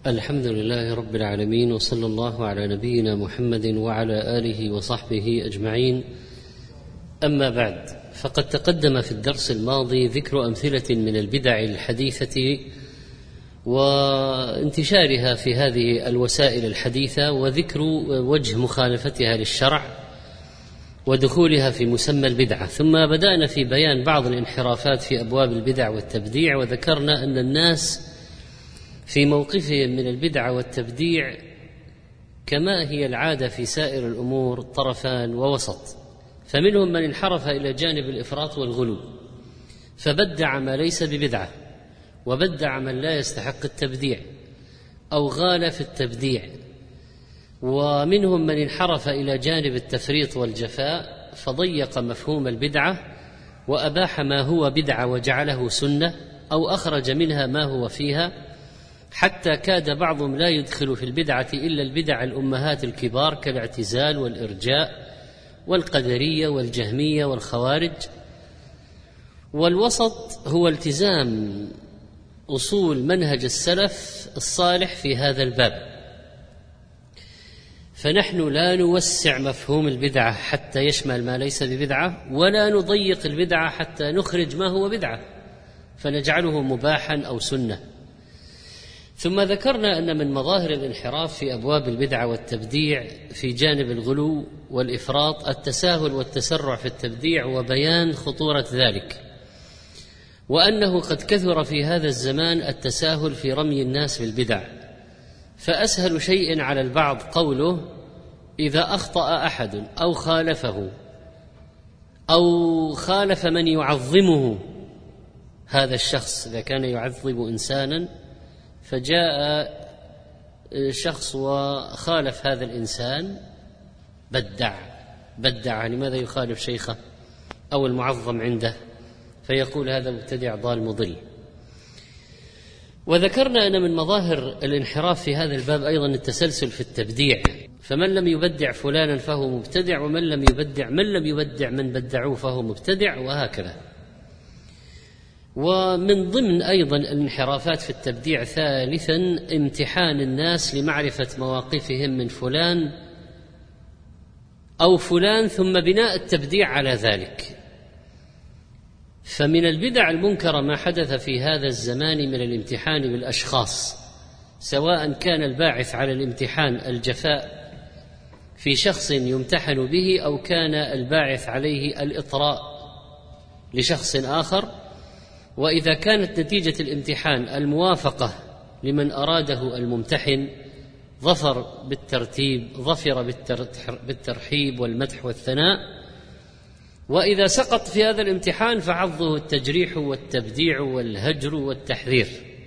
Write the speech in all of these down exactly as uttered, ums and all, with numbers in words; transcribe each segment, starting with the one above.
الحمد لله رب العالمين، وصلى الله على نبينا محمد وعلى آله وصحبه أجمعين. أما بعد، فقد تقدم في الدرس الماضي ذكر أمثلة من البدع الحديثة وانتشارها في هذه الوسائل الحديثة، وذكر وجه مخالفتها للشرع ودخولها في مسمى البدعة. ثم بدأنا في بيان بعض الانحرافات في أبواب البدع والتبديع، وذكرنا أن الناس في موقفهم من البدعة والتبديع كما هي العادة في سائر الأمور طرفان ووسط، فمنهم من انحرف إلى جانب الإفراط والغلو فبدع ما ليس ببدعة، وبدع من لا يستحق التبديع أو غال في التبديع، ومنهم من انحرف إلى جانب التفريط والجفاء فضيق مفهوم البدعة وأباح ما هو بدعة وجعله سنة، أو أخرج منها ما هو فيها، حتى كاد بعضهم لا يدخل في البدعة إلا البدع الأمهات الكبار كالاعتزال والإرجاء والقدرية والجهمية والخوارج. والوسط هو التزام أصول منهج السلف الصالح في هذا الباب، فنحن لا نوسع مفهوم البدعة حتى يشمل ما ليس ببدعة، ولا نضيق البدعة حتى نخرج ما هو بدعة فنجعله مباحا أو سنة. ثم ذكرنا أن من مظاهر الانحراف في أبواب البدعة والتبديع في جانب الغلو والإفراط التساهل والتسرع في التبديع، وبيان خطورة ذلك، وأنه قد كثر في هذا الزمان التساهل في رمي الناس بالبدع، فأسهل شيء على البعض قوله إذا أخطأ أحد أو خالفه أو خالف من يعظمه هذا الشخص، إذا كان يعظم إنسانا فجاء شخص وخالف هذا الإنسان بدع بدع لماذا يخالف شيخه أو المعظم عنده، فيقول هذا مبتدع ضال مضل. وذكرنا أن من مظاهر الانحراف في هذا الباب أيضا التسلسل في التبديع، فمن لم يبدع فلانا فهو مبتدع، ومن لم يبدع من لم يبدع من بدعوه فهو مبتدع، وهكذا. ومن ضمن أيضا الانحرافات في التبديع ثالثا امتحان الناس لمعرفة مواقفهم من فلان أو فلان، ثم بناء التبديع على ذلك. فمن البدع المنكرة ما حدث في هذا الزمان من الامتحان بالأشخاص، سواء كان الباعث على الامتحان الجفاء في شخص يمتحن به، أو كان الباعث عليه الإطراء لشخص آخر. وإذا كانت نتيجة الامتحان الموافقة لمن أراده الممتحن ظفر بالترتيب ظفر بالترحيب والمدح والثناء، وإذا سقط في هذا الامتحان فحظه التجريح والتبديع والهجر والتحذير.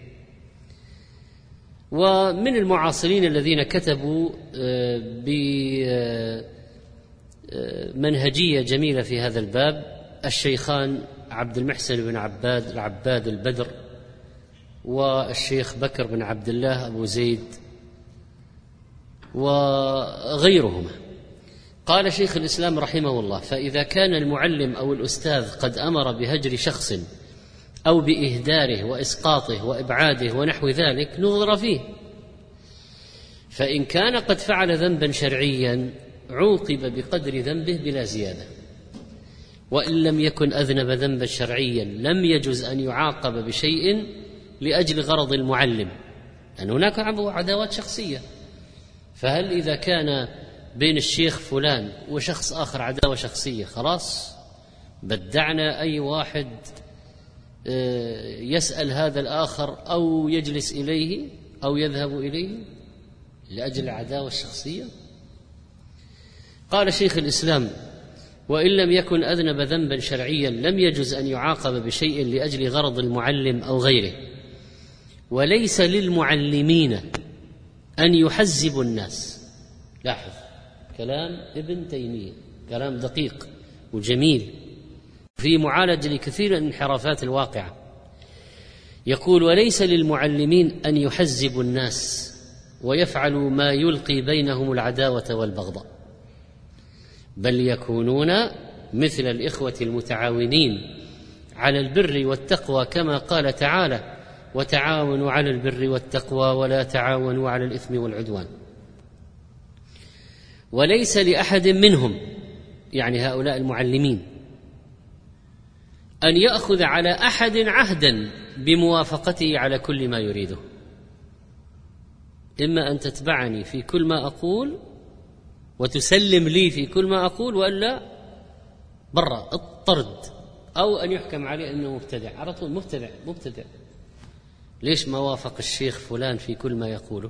ومن المعاصرين الذين كتبوا بمنهجية جميلة في هذا الباب الشيخان عبد المحسن بن عباد العباد البدر والشيخ بكر بن عبد الله أبو زيد وغيرهما. قال شيخ الإسلام رحمه الله: فإذا كان المعلم أو الأستاذ قد أمر بهجر شخص أو بإهداره وإسقاطه وإبعاده ونحو ذلك نظر فيه، فإن كان قد فعل ذنبا شرعيا عوقب بقدر ذنبه بلا زيادة، وإن لم يكن أذنب ذنبا شرعيا لم يجوز أن يعاقب بشيء لأجل غرض المعلم، لأن هناك عداوات شخصية. فهل إذا كان بين الشيخ فلان وشخص آخر عداوة شخصية خلاص بدعنا أي واحد يسأل هذا الآخر أو يجلس إليه أو يذهب إليه لأجل العداوة الشخصية؟ قال شيخ الإسلام: وإن لم يكن أذنب ذنبا شرعيا لم يجوز أن يعاقب بشيء لأجل غرض المعلم أو غيره، وليس للمعلمين أن يحزبوا الناس. لاحظ كلام ابن تيمية، كلام دقيق وجميل في معالجة لكثير من الانحرافات الواقعة. يقول: وليس للمعلمين أن يحزبوا الناس ويفعلوا ما يلقي بينهم العداوة والبغضاء، بل يكونون مثل الإخوة المتعاونين على البر والتقوى، كما قال تعالى: وتعاونوا على البر والتقوى ولا تعاونوا على الإثم والعدوان. وليس لأحد منهم، يعني هؤلاء المعلمين، أن يأخذ على أحد عهدا بموافقته على كل ما يريده. إما أن تتبعني في كل ما أقول وتسلم لي في كل ما أقول، وإلا برا الطرد، أو أن يحكم عليه أنه مبتدع على طول. مبتدع مبتدع ليش ما وافق الشيخ فلان في كل ما يقوله؟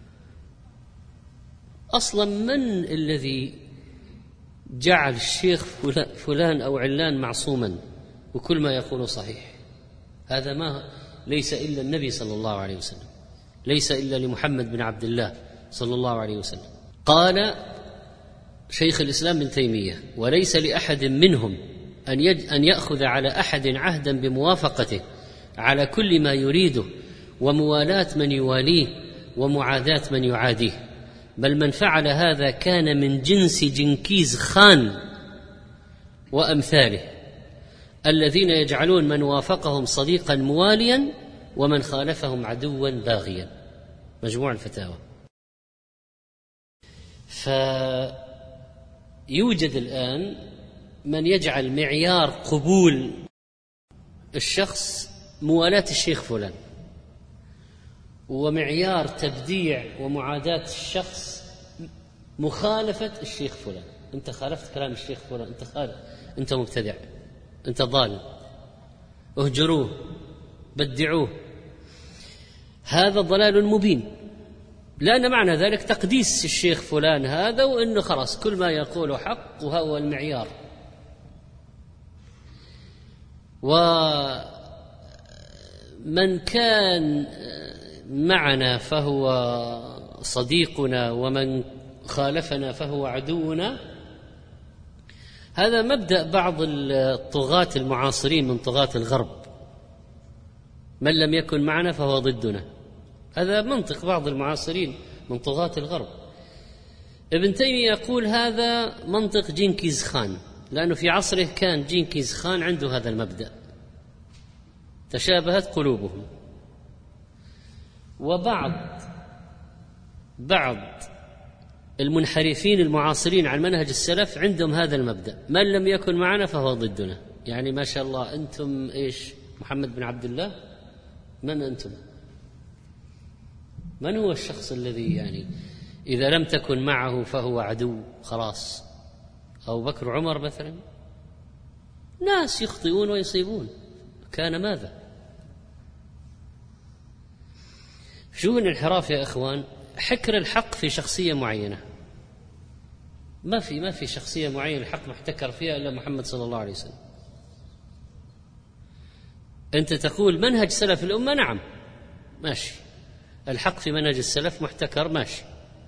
أصلا من الذي جعل الشيخ فلان أو علان معصوما وكل ما يقوله صحيح؟ هذا ما ليس إلا النبي صلى الله عليه وسلم، ليس إلا لمحمد بن عبد الله صلى الله عليه وسلم. قال شيخ الإسلام ابن تيمية: وليس لأحد منهم أن, يج أن يأخذ على أحد عهدا بموافقته على كل ما يريده، وموالاة من يواليه ومعاداة من يعاديه، بل من فعل هذا كان من جنس جنكيز خان وأمثاله الذين يجعلون من وافقهم صديقا مواليا ومن خالفهم عدوا باغيا. مجموع الفتاوى. فيوجد الآن من يجعل معيار قبول الشخص موالاة الشيخ فلان، ومعيار تبديع ومعاداة الشخص مخالفة الشيخ فلان. أنت خالفت كلام الشيخ فلان، أنت خالف، أنت مبتدع، أنت ضال، اهجروه، بدعوه. هذا ضلال مبين، لأن معنى ذلك تقديس الشيخ فلان هذا، وأنه خلاص كل ما يقوله حق وهو المعيار. ومن كان معنا فهو صديقنا، ومن خالفنا فهو عدونا. هذا مبدأ بعض الطغاة المعاصرين من طغاة الغرب: من لم يكن معنا فهو ضدنا. هذا منطق بعض المعاصرين من طغاة الغرب. ابن تيمية يقول هذا منطق جنكيز خان، لأنه في عصره كان جنكيز خان عنده هذا المبدأ، تشابهت قلوبهم. وبعض بعض المنحرفين المعاصرين عن منهج السلف عندهم هذا المبدأ: من لم يكن معنا فهو ضدنا. يعني ما شاء الله أنتم إيش؟ محمد بن عبد الله؟ من أنتم؟ من هو الشخص الذي يعني إذا لم تكن معه فهو عدو خلاص؟ أبو بكر وعمر مثلا، ناس يخطئون ويصيبون، كان ماذا؟ شو الانحراف يا إخوان؟ حكر الحق في شخصية معينة. ما في ما في شخصية معينة الحق محتكر فيها إلا محمد صلى الله عليه وسلم. أنت تقول منهج سلف الأمة، نعم ماشي، الحق في منهج السلف محتكر، ماشي،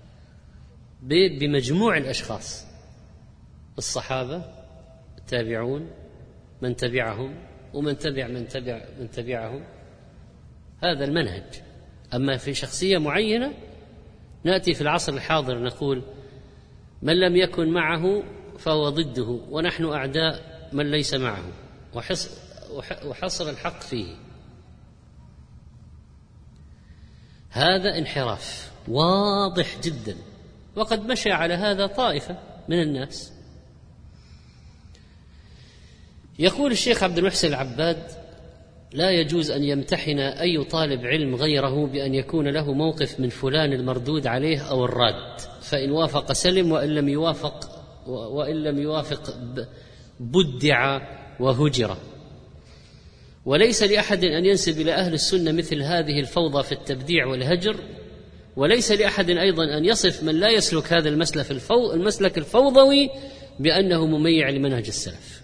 بمجموع الأشخاص: الصحابة، التابعون، من تبعهم، ومن تبع من تبع من تبعهم. هذا المنهج. أما في شخصية معينة نأتي في العصر الحاضر نقول من لم يكن معه فهو ضده، ونحن أعداء من ليس معه، وحصر الحق فيه. هذا انحراف واضح جدا، وقد مشى على هذا طائفة من الناس. يقول الشيخ عبد المحسن العباد: لا يجوز أن يمتحن أي طالب علم غيره بأن يكون له موقف من فلان المردود عليه أو الراد، فإن وافق سلم، وإن لم يوافق وإن لم يوافق بدع وهجر. وليس لأحد أن ينسب إلى أهل السنة مثل هذه الفوضى في التبديع والهجر، وليس لأحد أيضا أن يصف من لا يسلك هذا المسلك الفو... المسلك الفوضوي بأنه مميع لمنهج السلف.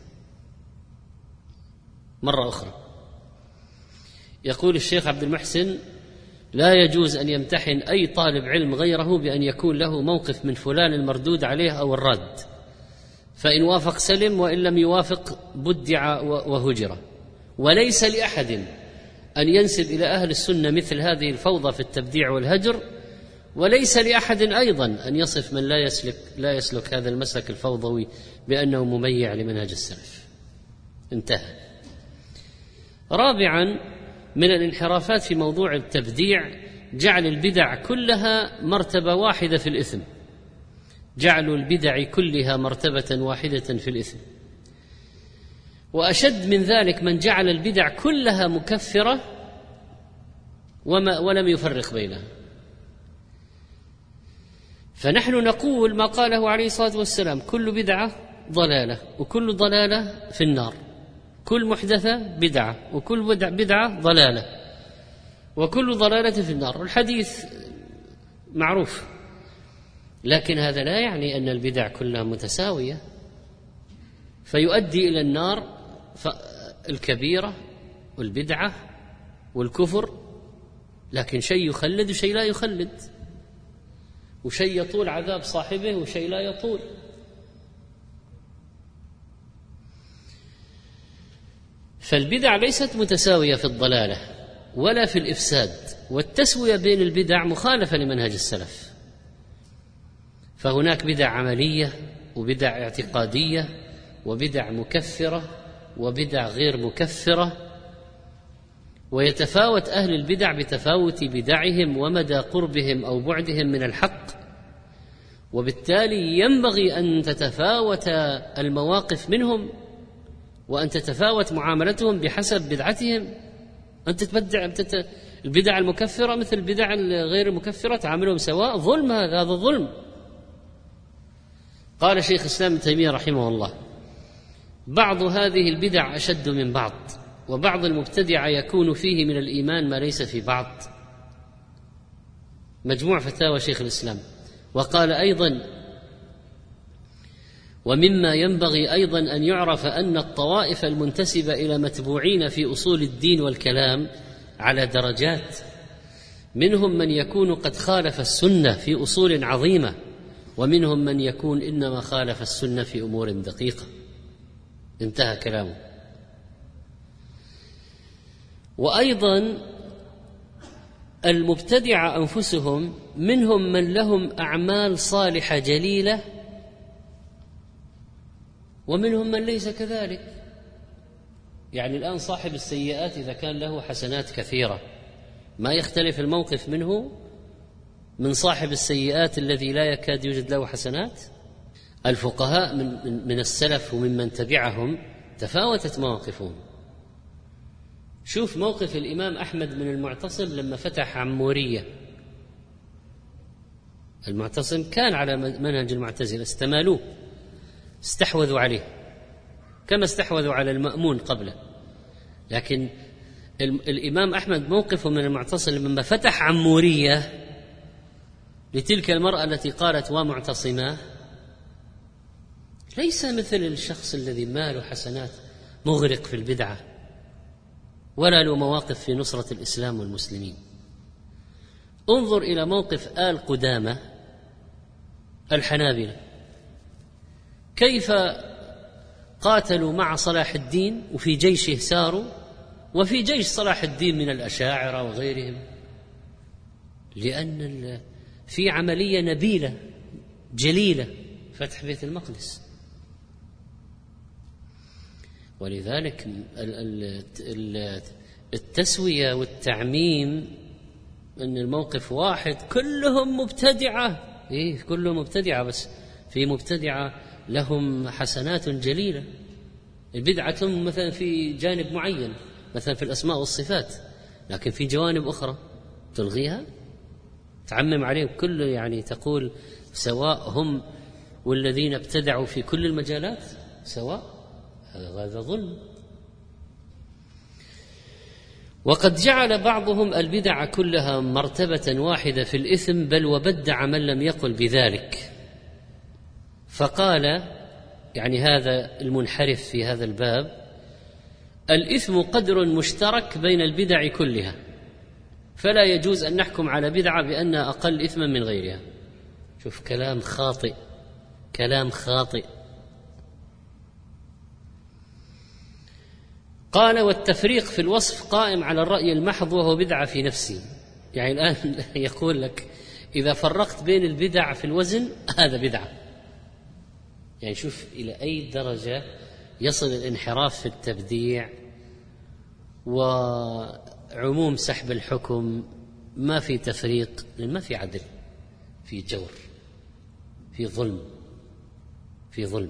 مرة أخرى يقول الشيخ عبد المحسن: لا يجوز أن يمتحن أي طالب علم غيره بأن يكون له موقف من فلان المردود عليه أو الرد، فإن وافق سلم، وإن لم يوافق بدع وهجر. وليس لأحد أن ينسب إلى أهل السنة مثل هذه الفوضى في التبديع والهجر، وليس لأحد أيضا أن يصف من لا يسلك, لا يسلك هذا المسلك الفوضوي بأنه مميع لمنهج السلف. انتهى. رابعا: من الانحرافات في موضوع التبديع جعل البدع كلها مرتبة واحدة في الإثم، جعل البدع كلها مرتبة واحدة في الإثم. وأشد من ذلك من جعل البدع كلها مكفرة وما ولم يفرق بينها. فنحن نقول ما قاله عليه الصلاة والسلام: كل بدعة ضلالة وكل ضلالة في النار، كل محدثة بدعة وكل بدعة ضلالة وكل ضلالة في النار. الحديث معروف، لكن هذا لا يعني أن البدع كلها متساوية فيؤدي إلى النار الكبيرة والبدعة والكفر، لكن شيء يخلد وشيء لا يخلد، وشيء يطول عذاب صاحبه وشيء لا يطول. فالبدع ليست متساوية في الضلالة ولا في الإفساد، والتسوية بين البدع مخالفة لمنهج السلف. فهناك بدع عملية وبدع اعتقادية وبدع مكفرة وبدع غير مكفرة، ويتفاوت أهل البدع بتفاوت بدعهم ومدى قربهم أو بعدهم من الحق، وبالتالي ينبغي أن تتفاوت المواقف منهم وأن تتفاوت معاملتهم بحسب بدعتهم. أنت تبدع بتت... البدع المكفرة مثل البدع الغير المكفرة تعاملهم سواء، ظلم، هذا هذا ظلم. قال شيخ الإسلام ابن تيمية رحمه الله: بعض هذه البدع أشد من بعض، وبعض المبتدع يكون فيه من الإيمان ما ليس في بعض. مجموع فتاوى شيخ الإسلام. وقال أيضا: ومما ينبغي أيضا أن يعرف أن الطوائف المنتسبة إلى متبوعين في أصول الدين والكلام على درجات، منهم من يكون قد خالف السنة في أصول عظيمة، ومنهم من يكون إنما خالف السنة في أمور دقيقة. انتهى كلامه. وأيضا المبتدع أنفسهم منهم من لهم أعمال صالحة جليلة، ومنهم من ليس كذلك. يعني الآن صاحب السيئات إذا كان له حسنات كثيرة ما يختلف الموقف منه من صاحب السيئات الذي لا يكاد يوجد له حسنات. الفقهاء من من السلف وممن تبعهم تفاوتت مواقفهم. شوف موقف الإمام أحمد من المعتصم لما فتح عمورية. المعتصم كان على منهج المعتزلة، استمالوه، استحوذوا عليه كما استحوذوا على المأمون قبله. لكن الإمام أحمد موقفه من المعتصم لما فتح عمورية لتلك المرأة التي قالت ومعتصماه ليس مثل الشخص الذي ماله حسنات مغرق في البدعة ولا له مواقف في نصرة الإسلام والمسلمين. انظر إلى موقف آل قدامة الحنابلة، كيف قاتلوا مع صلاح الدين وفي جيشه ساروا، وفي جيش صلاح الدين من الأشاعرة وغيرهم، لأن في عملية نبيلة جليلة فتح بيت المقدس. ولذلك التسوية والتعميم أن الموقف واحد كلهم مبتدعة، إيه كلهم مبتدعة، بس في مبتدعة لهم حسنات جليلة. البدعة مثلا في جانب معين، مثلا في الأسماء والصفات، لكن في جوانب أخرى تلغيها، تعمم عليهم كله، يعني تقول سواء هم والذين ابتدعوا في كل المجالات سواء، هذا ظلم. وقد جعل بعضهم البدع كلها مرتبة واحدة في الإثم، بل وبدع من لم يقل بذلك، فقال يعني هذا المنحرف في هذا الباب: الإثم قدر مشترك بين البدع كلها، فلا يجوز أن نحكم على بدعة بأنها أقل إثما من غيرها. شوف كلام خاطئ، كلام خاطئ. قال: والتفريق في الوصف قائم على الرأي المحض وهو بدعة في نفسه. يعني الآن يقول لك إذا فرقت بين البدع في الوزن هذا بدعة. يعني شوف إلى أي درجة يصل الانحراف في التبديع عموم سحب الحكم، ما في تفريق، ما في عدل، في جور، في ظلم، في ظلم.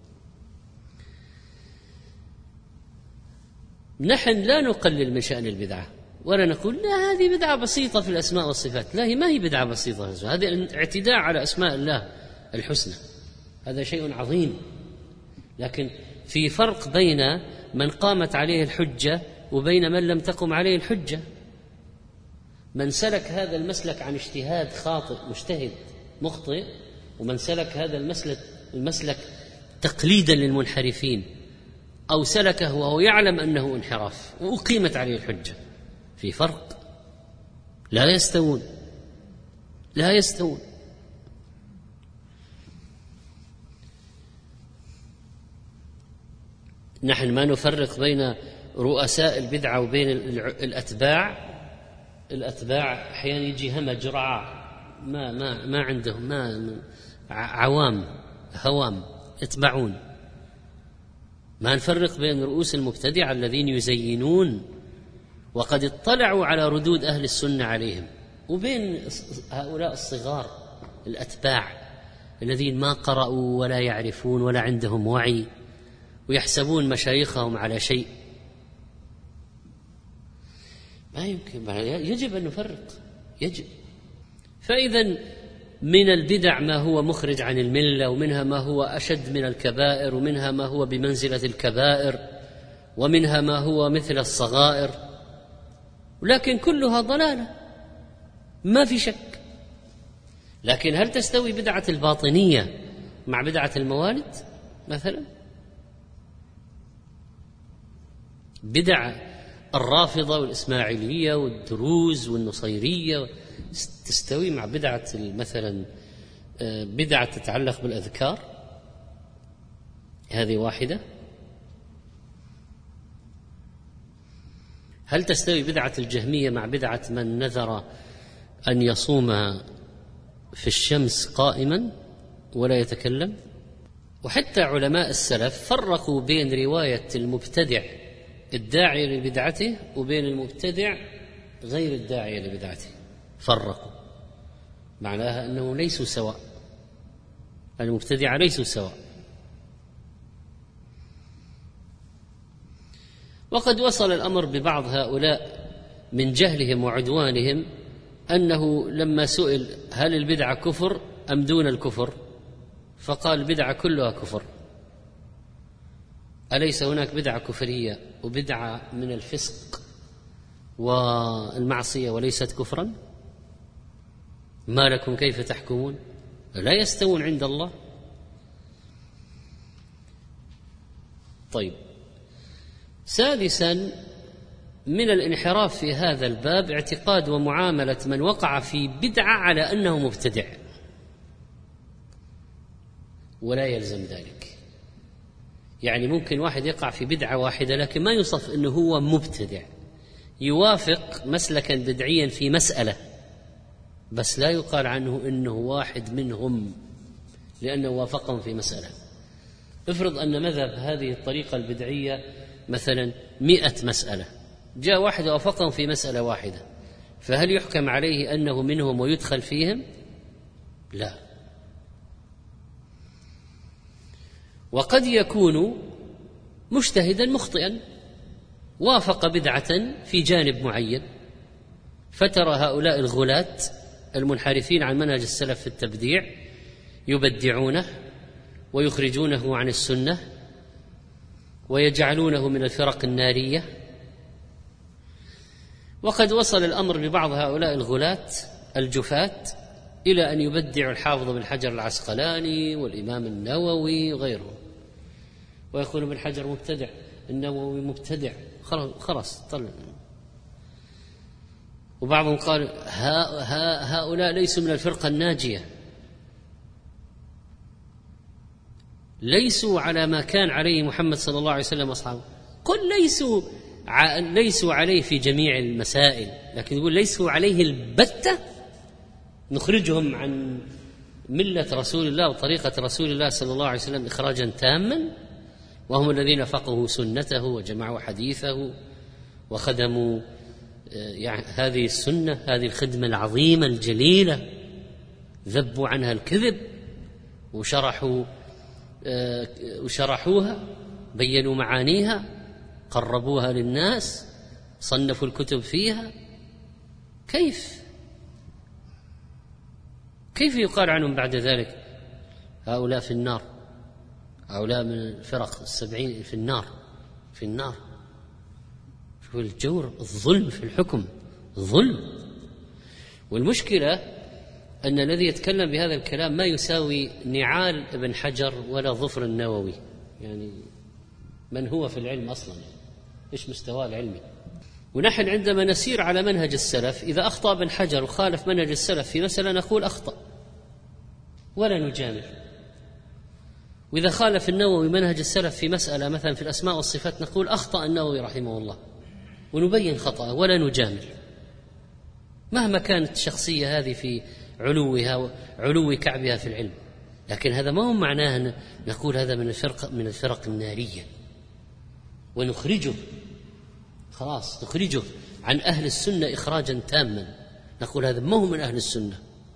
نحن لا نقلل من شأن البدعة ولا نقول لا هذه بدعة بسيطة في الأسماء والصفات، لا، هي ما هي بدعة بسيطة، هذه اعتداء على أسماء الله الحسنى، هذا شيء عظيم. لكن في فرق بين من قامت عليه الحجة وبين من لم تقم عليه الحجة. من سلك هذا المسلك عن اجتهاد خاطئ مجتهد مخطئ، ومن سلك هذا المسلك المسلك تقليدا للمنحرفين، أو سلكه وهو يعلم أنه انحراف وأقيمت عليه الحجة، في فرق، لا يستوون، لا يستوون. نحن ما نفرق بين رؤساء البدعة وبين الأتباع. الأتباع أحيانا يجي همج رعاع، ما ما ما عندهم، ما عوام هوام يتبعون. ما نفرق بين رؤوس المبتدعة الذين يزينون وقد اطلعوا على ردود أهل السنة عليهم، وبين هؤلاء الصغار الأتباع الذين ما قرأوا ولا يعرفون ولا عندهم وعي ويحسبون مشايخهم على شيء. ما يمكن، يجب أن نفرق، يجب. فإذا من البدع ما هو مخرج عن الملة، ومنها ما هو أشد من الكبائر، ومنها ما هو بمنزلة الكبائر، ومنها ما هو مثل الصغائر، ولكن كلها ضلالة ما في شك. لكن هل تستوي بدعة الباطنية مع بدعة الموالد مثلا؟ بدع الرافضة والإسماعيلية والدروز والنصيرية تستوي مع بدعة مثلا بدعة تتعلق بالأذكار؟ هذه واحدة. هل تستوي بدعة الجهمية مع بدعة من نذر أن يصوم في الشمس قائما ولا يتكلم؟ وحتى علماء السلف فرقوا بين رواية المبتدع الداعي لبدعته وبين المبتدع غير الداعي لبدعته، فرقوا، معناها أنه ليسوا سواء، المبتدع ليسوا سواء. وقد وصل الأمر ببعض هؤلاء من جهلهم وعدوانهم أنه لما سئل هل البدعة كفر أم دون الكفر، فقال البدعة كلها كفر. أليس هناك بدعة كفرية وبدعة من الفسق والمعصية وليست كفرا؟ ما لكم كيف تحكمون؟ لا يستوون عند الله. طيب، سادسا من الانحراف في هذا الباب اعتقاد ومعاملة من وقع في بدعة على أنه مبتدع، ولا يلزم ذلك. يعني ممكن واحد يقع في بدعة واحدة لكن ما يوصف أنه هو مبتدع، يوافق مسلكا بدعيا في مسألة بس لا يقال عنه أنه واحد منهم لأنه وافقهم في مسألة. افرض أن مذهب هذه الطريقة البدعية مثلا مئة مسألة، جاء واحد وافقهم في مسألة واحدة، فهل يحكم عليه أنه منهم ويدخل فيهم؟ لا. وقد يكون مجتهدا مخطئا وافق بدعة في جانب معين، فترى هؤلاء الغلاة المنحرفين عن منهج السلف في التبديع يبدعونه ويخرجونه عن السنة ويجعلونه من الفرق النارية. وقد وصل الأمر ببعض هؤلاء الغلاة الجفاة إلى أن يبدعوا الحافظ بن حجر العسقلاني والإمام النووي وغيره، ويقول ابن حجر مبتدع، النووي مبتدع، خلاص طلع. وبعضهم قال هؤلاء ليسوا من الفرقة الناجية، ليسوا على ما كان عليه محمد صلى الله عليه وسلم وأصحابه. قل ليسوا ع... ليسوا عليه في جميع المسائل، لكن يقول ليسوا عليه البتة، نخرجهم عن ملة رسول الله وطريقة رسول الله صلى الله عليه وسلم إخراجا تاما، وهم الذين فقهوا سنته وجمعوا حديثه وخدموا يعني هذه السنة، هذه الخدمة العظيمة الجليلة، ذبوا عنها الكذب وشرحوا وشرحوها، بينوا معانيها، قربوها للناس، صنفوا الكتب فيها. كيف كيف يقال عنهم بعد ذلك هؤلاء في النار، هؤلاء من الفرق السبعين في النار في النار شوف الجور، الظلم في الحكم، ظلم. والمشكلة أن الذي يتكلم بهذا الكلام ما يساوي نعال ابن حجر ولا ظفر النووي، يعني من هو في العلم أصلا، إيش مستواه العلمي. ونحن عندما نسير على منهج السلف، إذا أخطأ ابن حجر وخالف منهج السلف في مسألة نقول أخطأ ولا نجامل، وإذا خالف النووي منهج السلف في مسألة مثلا في الأسماء والصفات نقول أخطأ النووي رحمه الله، ونبين خطأه ولا نجامل، مهما كانت الشخصية هذه في علوها علو كعبها في العلم. لكن هذا ما هو معناه نقول هذا من الفرق من الفرق النارية ونخرجه، خلاص نخرجه عن أهل السنة إخراجا تاما، نقول هذا ما هو من أهل السنة.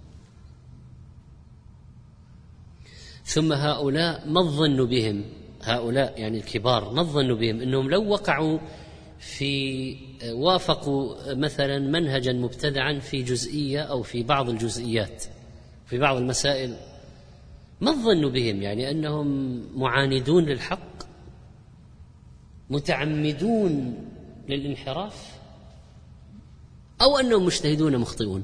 ثم هؤلاء ما الظن بهم، هؤلاء يعني الكبار ما الظن بهم أنهم لو وقعوا في وافقوا مثلا منهجا مبتدعا في جزئية أو في بعض الجزئيات في بعض المسائل، ما الظن بهم؟ يعني أنهم معاندون للحق، متعمدون للانحراف، أو أنهم مجتهدون مخطئون،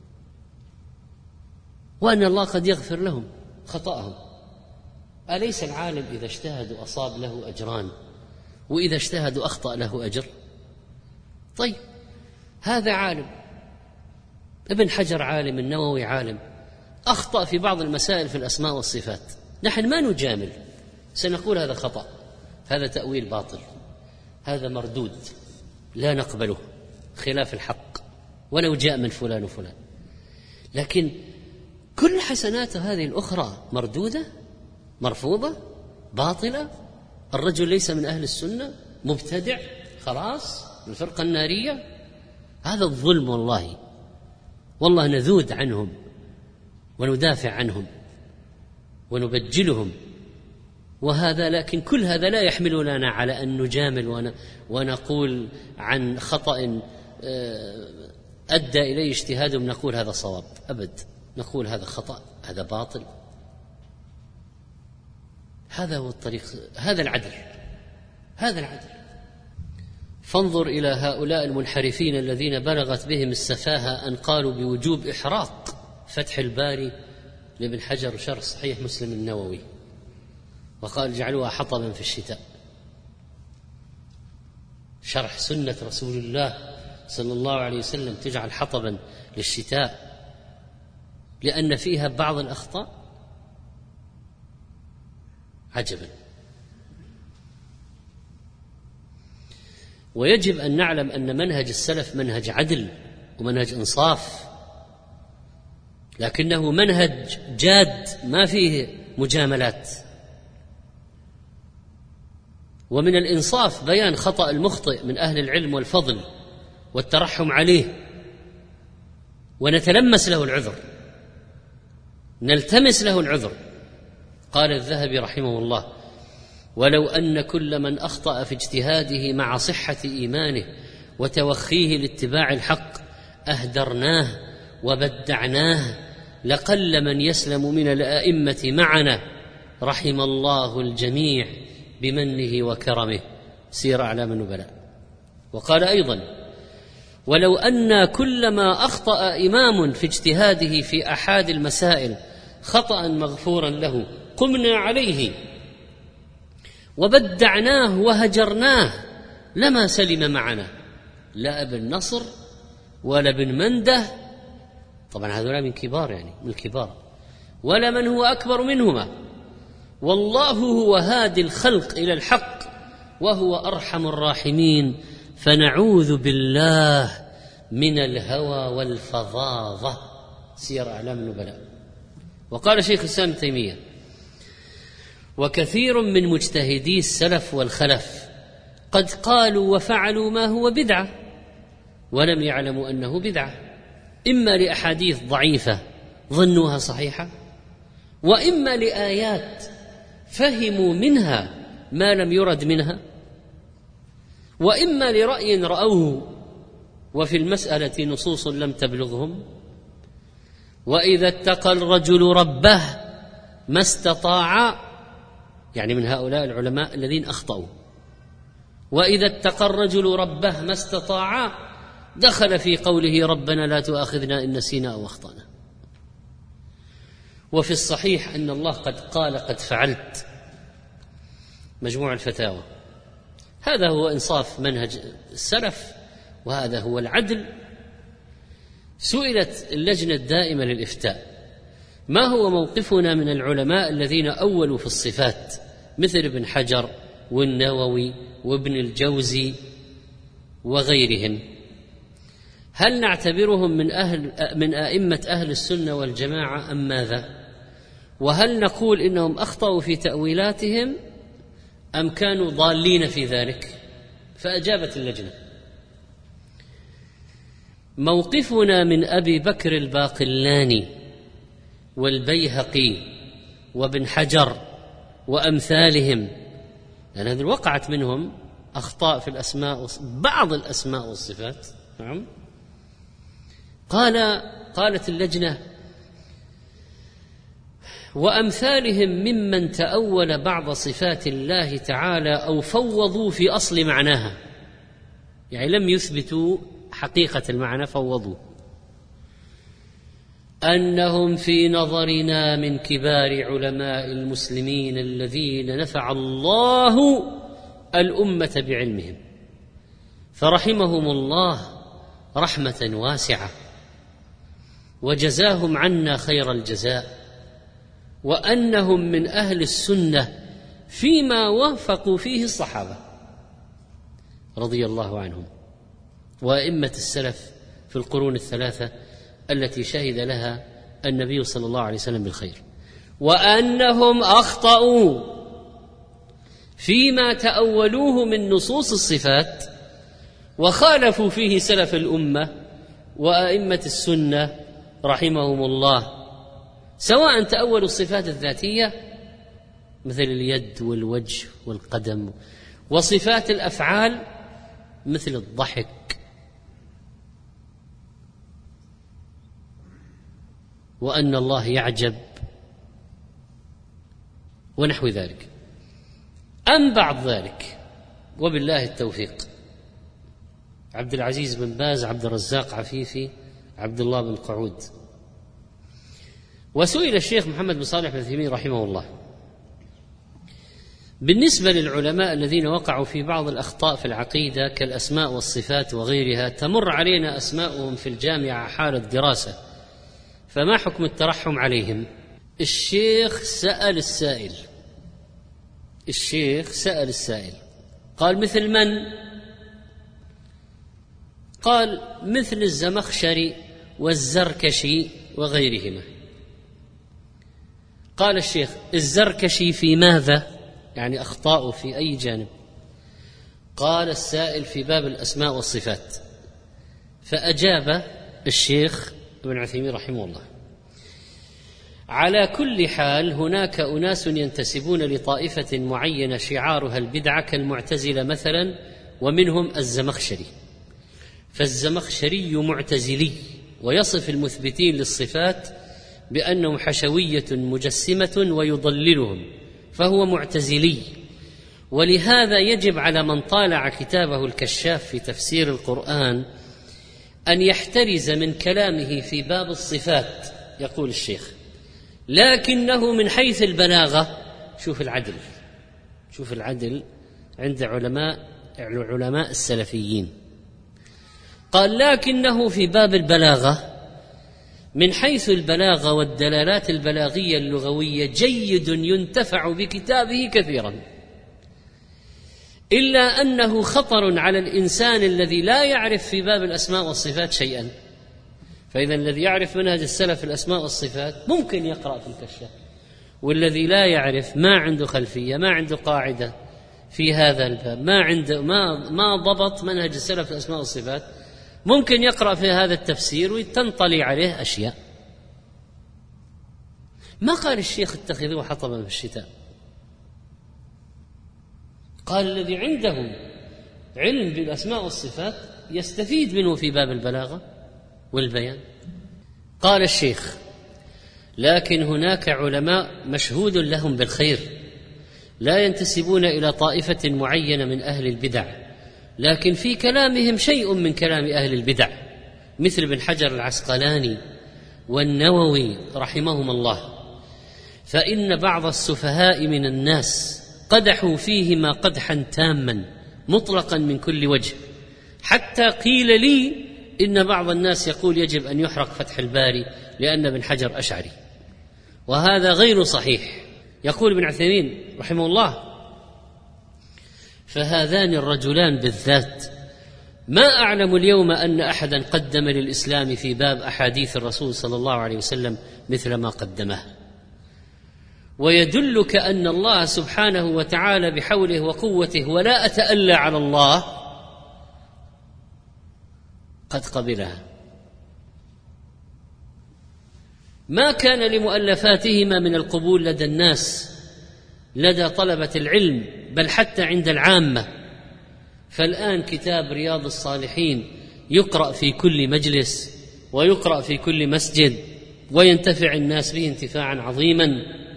وأن الله قد يغفر لهم خطأهم. أليس العالم إذا اجتهد أصاب له أجران، وإذا اجتهد أخطأ له أجر؟ طيب هذا عالم، ابن حجر عالم، النووي عالم، أخطأ في بعض المسائل في الأسماء والصفات، نحن ما نجامل، سنقول هذا خطأ، هذا تأويل باطل، هذا مردود لا نقبله، خلاف الحق، ولو جاء من فلان وفلان. لكن كل حسناته هذه الأخرى مردودة، مرفوضة، باطلة، الرجل ليس من أهل السنة، مبتدع، خلاص من الفرقة النارية. هذا الظلم، والله والله نذود عنهم وندافع عنهم ونبجلهم، وهذا لكن كل هذا لا يحملنا على أن نجامل ونقول عن خطأ أدى إليه اجتهادهم نقول هذا صواب، أبد، نقول هذا خطأ، هذا باطل. هذا هو الطريق، هذا العدل، هذا العدل. فانظر إلى هؤلاء المنحرفين الذين بلغت بهم السفاهة أن قالوا بوجوب إحراق فتح الباري لابن حجر شرح صحيح مسلم النووي، وقال جعلوها حطبا في الشتاء، شرح سنة رسول الله صلى الله عليه وسلم تجعل حطبا للشتاء لأن فيها بعض الأخطاء. عجبا. ويجب أن نعلم أن منهج السلف منهج عدل ومنهج إنصاف، لكنه منهج جاد ما فيه مجاملات. ومن الإنصاف بيان خطأ المخطئ من أهل العلم والفضل والترحم عليه، ونتلمس له العذر، نلتمس له العذر. قال الذهبي رحمه الله: ولو أن كل من أخطأ في اجتهاده مع صحة إيمانه وتوخيه لاتباع الحق أهدرناه وبدعناه لقل من يسلم من الأئمة معنا، رحم الله الجميع بمنه وكرمه. سير أعلام النبلاء. وقال أيضا: ولو أن كلما أخطأ إمام في اجتهاده في أحد المسائل خطأ مغفورا له قمنا عليه وبدعناه وهجرناه لما سلم معنا لا ابن نصر ولا ابن منده، طبعا هذولا من كبار يعني من الكبار، ولا من هو أكبر منهما، والله هو هادي الخلق إلى الحق وهو أرحم الراحمين، فنعوذ بالله من الهوى والفظاظة. سير أعلام النبلاء. وقال شيخ الإسلام ابن تيمية: وكثير من مجتهدي السلف والخلف قد قالوا وفعلوا ما هو بدعة، ولم يعلموا أنه بدعة، إما لأحاديث ضعيفة ظنوها صحيحة، وإما لآيات فهموا منها ما لم يرد منها، وإما لرأي رأوه وفي المسألة نصوص لم تبلغهم. وإذا اتقى الرجل ربه ما استطاع، يعني من هؤلاء العلماء الذين أخطأوا، وإذا اتقى الرجل ربه ما استطاع دخل في قوله ربنا لا تؤاخذنا إن نسينا أو أخطأنا. وفي الصحيح أن الله قد قال قد فعلت، مجموع الفتاوى. هذا هو إنصاف منهج السلف، وهذا هو العدل. سئلت اللجنة الدائمة للإفتاء ما هو موقفنا من العلماء الذين أولوا في الصفات مثل ابن حجر والنووي وابن الجوزي وغيرهم، هل نعتبرهم من أهل من أئمة أهل السنة والجماعة أم ماذا؟ وهل نقول إنهم أخطأوا في تأويلاتهم أم كانوا ضالين في ذلك؟ فأجابت اللجنة: موقفنا من أبي بكر الباقلاني والبيهقي وابن حجر وأمثالهم، لأن هذه وقعت منهم أخطاء في الأسماء، بعض الأسماء والصفات. نعم. قال قالت اللجنة: وأمثالهم ممن تأول بعض صفات الله تعالى أو فوضوا في أصل معناها، يعني لم يثبتوا حقيقة المعنى، فوضوا، أنهم في نظرنا من كبار علماء المسلمين الذين نفع الله الأمة بعلمهم، فرحمهم الله رحمة واسعة وجزاهم عنا خير الجزاء، وأنهم من أهل السنة فيما وافقوا فيه الصحابة رضي الله عنهم وأئمة السلف في القرون الثلاثة التي شهد لها النبي صلى الله عليه وسلم بالخير، وأنهم أخطأوا فيما تأولوه من نصوص الصفات وخالفوا فيه سلف الأمة وأئمة السنة رحمهم الله، سواء تأولوا الصفات الذاتية مثل اليد والوجه والقدم، وصفات الأفعال مثل الضحك وأن الله يعجب ونحو ذلك، أم بعض ذلك. وبالله التوفيق. عبد العزيز بن باز، عبد الرزاق عفيفي، عبد الله بن قعود. وسئل الشيخ محمد بن صالح بن عثيمين رحمه الله بالنسبة للعلماء الذين وقعوا في بعض الأخطاء في العقيدة كالأسماء والصفات وغيرها، تمر علينا أسماؤهم في الجامعة حال الدراسة، فما حكم الترحم عليهم؟ الشيخ سأل السائل الشيخ سأل السائل قال: مثل من؟ قال: مثل الزمخشري والزركشي وغيرهما. قال الشيخ: الزركشي في ماذا؟ يعني أخطاؤه في أي جانب؟ قال السائل: في باب الأسماء والصفات. فأجاب الشيخ ابن عثيمين رحمه الله: على كل حال هناك أناس ينتسبون لطائفة معينة شعارها البدعة كالمعتزلة مثلا، ومنهم الزمخشري، فالزمخشري معتزلي ويصف المثبتين للصفات بأنهم حشوية مجسمة ويضللهم، فهو معتزلي. ولهذا يجب على من طالع كتابه الكشاف في تفسير القرآن أن يحترز من كلامه في باب الصفات. يقول الشيخ: لكنه من حيث البلاغة، شوف العدل شوف العدل عند علماء العلماء السلفيين، قال: لكنه في باب البلاغة من حيث البلاغة والدلالات البلاغية اللغوية جيد ينتفع بكتابه كثيرا، إلا أنه خطر على الإنسان الذي لا يعرف في باب الأسماء والصفات شيئا. فإذا الذي يعرف منهج السلف في الأسماء والصفات ممكن يقرأ في الكشاف، والذي لا يعرف ما عنده خلفية، ما عنده قاعدة في هذا الباب، ما عنده ما ما ضبط منهج السلف في الأسماء والصفات، ممكن يقرأ في هذا التفسير وتنطلي عليه أشياء. ما قال الشيخ اتخذوه حطبا في الشتاء، قال الذي عنده علم بالأسماء والصفات يستفيد منه في باب البلاغة والبيان. قال الشيخ: لكن هناك علماء مشهود لهم بالخير لا ينتسبون إلى طائفة معينة من أهل البدع، لكن في كلامهم شيء من كلام أهل البدع، مثل ابن حجر العسقلاني والنووي رحمهم الله، فإن بعض السفهاء من الناس قدحوا فيهما قدحا تاما مطلقا من كل وجه، حتى قيل لي إن بعض الناس يقول يجب أن يحرق فتح الباري لأن ابن حجر أشعري، وهذا غير صحيح. يقول ابن عثيمين رحمه الله: فهذان الرجلان بالذات ما أعلم اليوم أن أحدا قدم للإسلام في باب أحاديث الرسول صلى الله عليه وسلم مثل ما قدمه، ويدلك أن الله سبحانه وتعالى بحوله وقوته ولا أتألى على الله قد قبلها. ما كان لمؤلفاتهما من القبول لدى الناس، لدى طلبة العلم، بل حتى عند العامة. فالآن كتاب رياض الصالحين يقرأ في كل مجلس ويقرأ في كل مسجد وينتفع الناس به انتفاعا عظيما،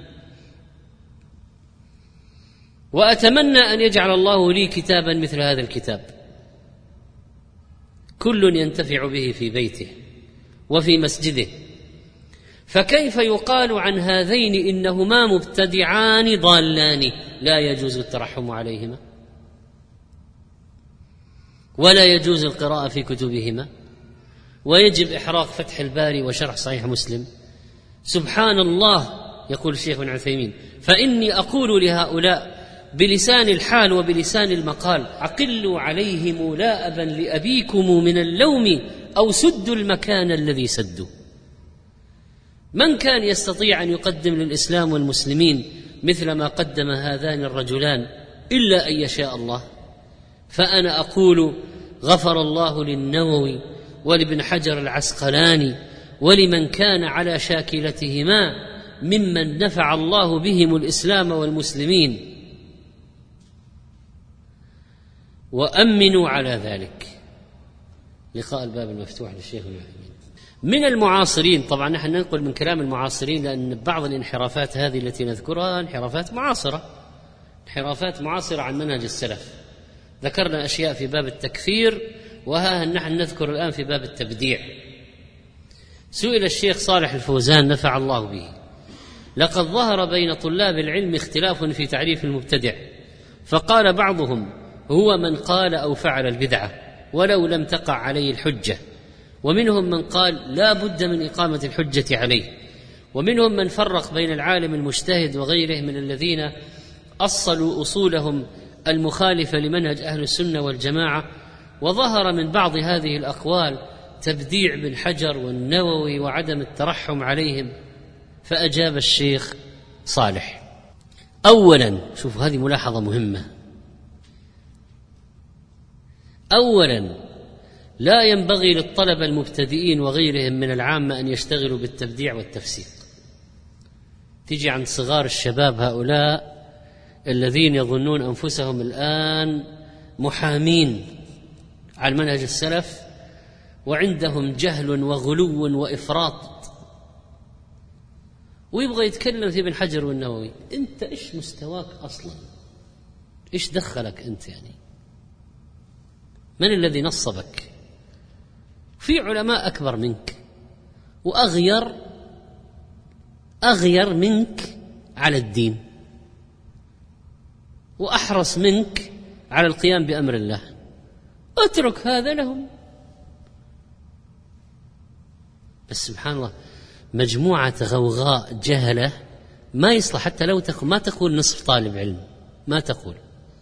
وأتمنى أن يجعل الله لي كتابا مثل هذا الكتاب كل ينتفع به في بيته وفي مسجده. فكيف يقال عن هذين إنهما مبتدعان ضالان لا يجوز الترحم عليهما ولا يجوز القراءة في كتبهما، ويجب إحراق فتح الباري وشرح صحيح مسلم؟ سبحان الله. يقول الشيخ ابن عثيمين: فإني أقول لهؤلاء بلسان الحال وبلسان المقال: عقلوا عليهم لا أبا لأبيكم من اللوم أو سدوا المكان الذي سدوا. من كان يستطيع أن يقدم للإسلام والمسلمين مثل ما قدم هذان الرجلان إلا أن يشاء الله؟ فأنا أقول: غفر الله للنووي ولابن حجر العسقلاني ولمن كان على شاكلتهما ممن نفع الله بهم الإسلام والمسلمين، وأمنوا على ذلك. لقاء الباب المفتوح للشيخ ابن عثيمين. من المعاصرين، طبعا نحن ننقل من كلام المعاصرين لأن بعض الانحرافات هذه التي نذكرها انحرافات معاصرة، انحرافات معاصرة عن منهج السلف. ذكرنا أشياء في باب التكفير، وها نحن نذكر الآن في باب التبديع. سئل الشيخ صالح الفوزان نفع الله به: لقد ظهر بين طلاب العلم اختلاف في تعريف المبتدع، فقال بعضهم: هو من قال أو فعل البدعة ولو لم تقع عليه الحجة، ومنهم من قال لا بد من إقامة الحجة عليه، ومنهم من فرق بين العالم المجتهد وغيره من الذين أصلوا أصولهم المخالفة لمنهج أهل السنة والجماعة. وظهر من بعض هذه الأقوال تبديع بن حجر والنووي وعدم الترحم عليهم. فأجاب الشيخ صالح: أولا، شوف هذه ملاحظة مهمة، أولا لا ينبغي للطلبة المبتدئين وغيرهم من العامة أن يشتغلوا بالتبديع والتفسيق. تيجي عند صغار الشباب هؤلاء الذين يظنون أنفسهم الآن محامين على منهج السلف، وعندهم جهل وغلو وإفراط، ويبغى يتكلم في ابن حجر والنووي. أنت إيش مستواك أصلا؟ إيش دخلك أنت يعني؟ من الذي نصبك؟ في علماء أكبر منك وأغير أغير منك على الدين، وأحرص منك على القيام بأمر الله. اترك هذا لهم. بس سبحان الله، مجموعة غوغاء جهلة ما يصلح حتى لو تقول ما تقول نصف طالب علم، ما تقول.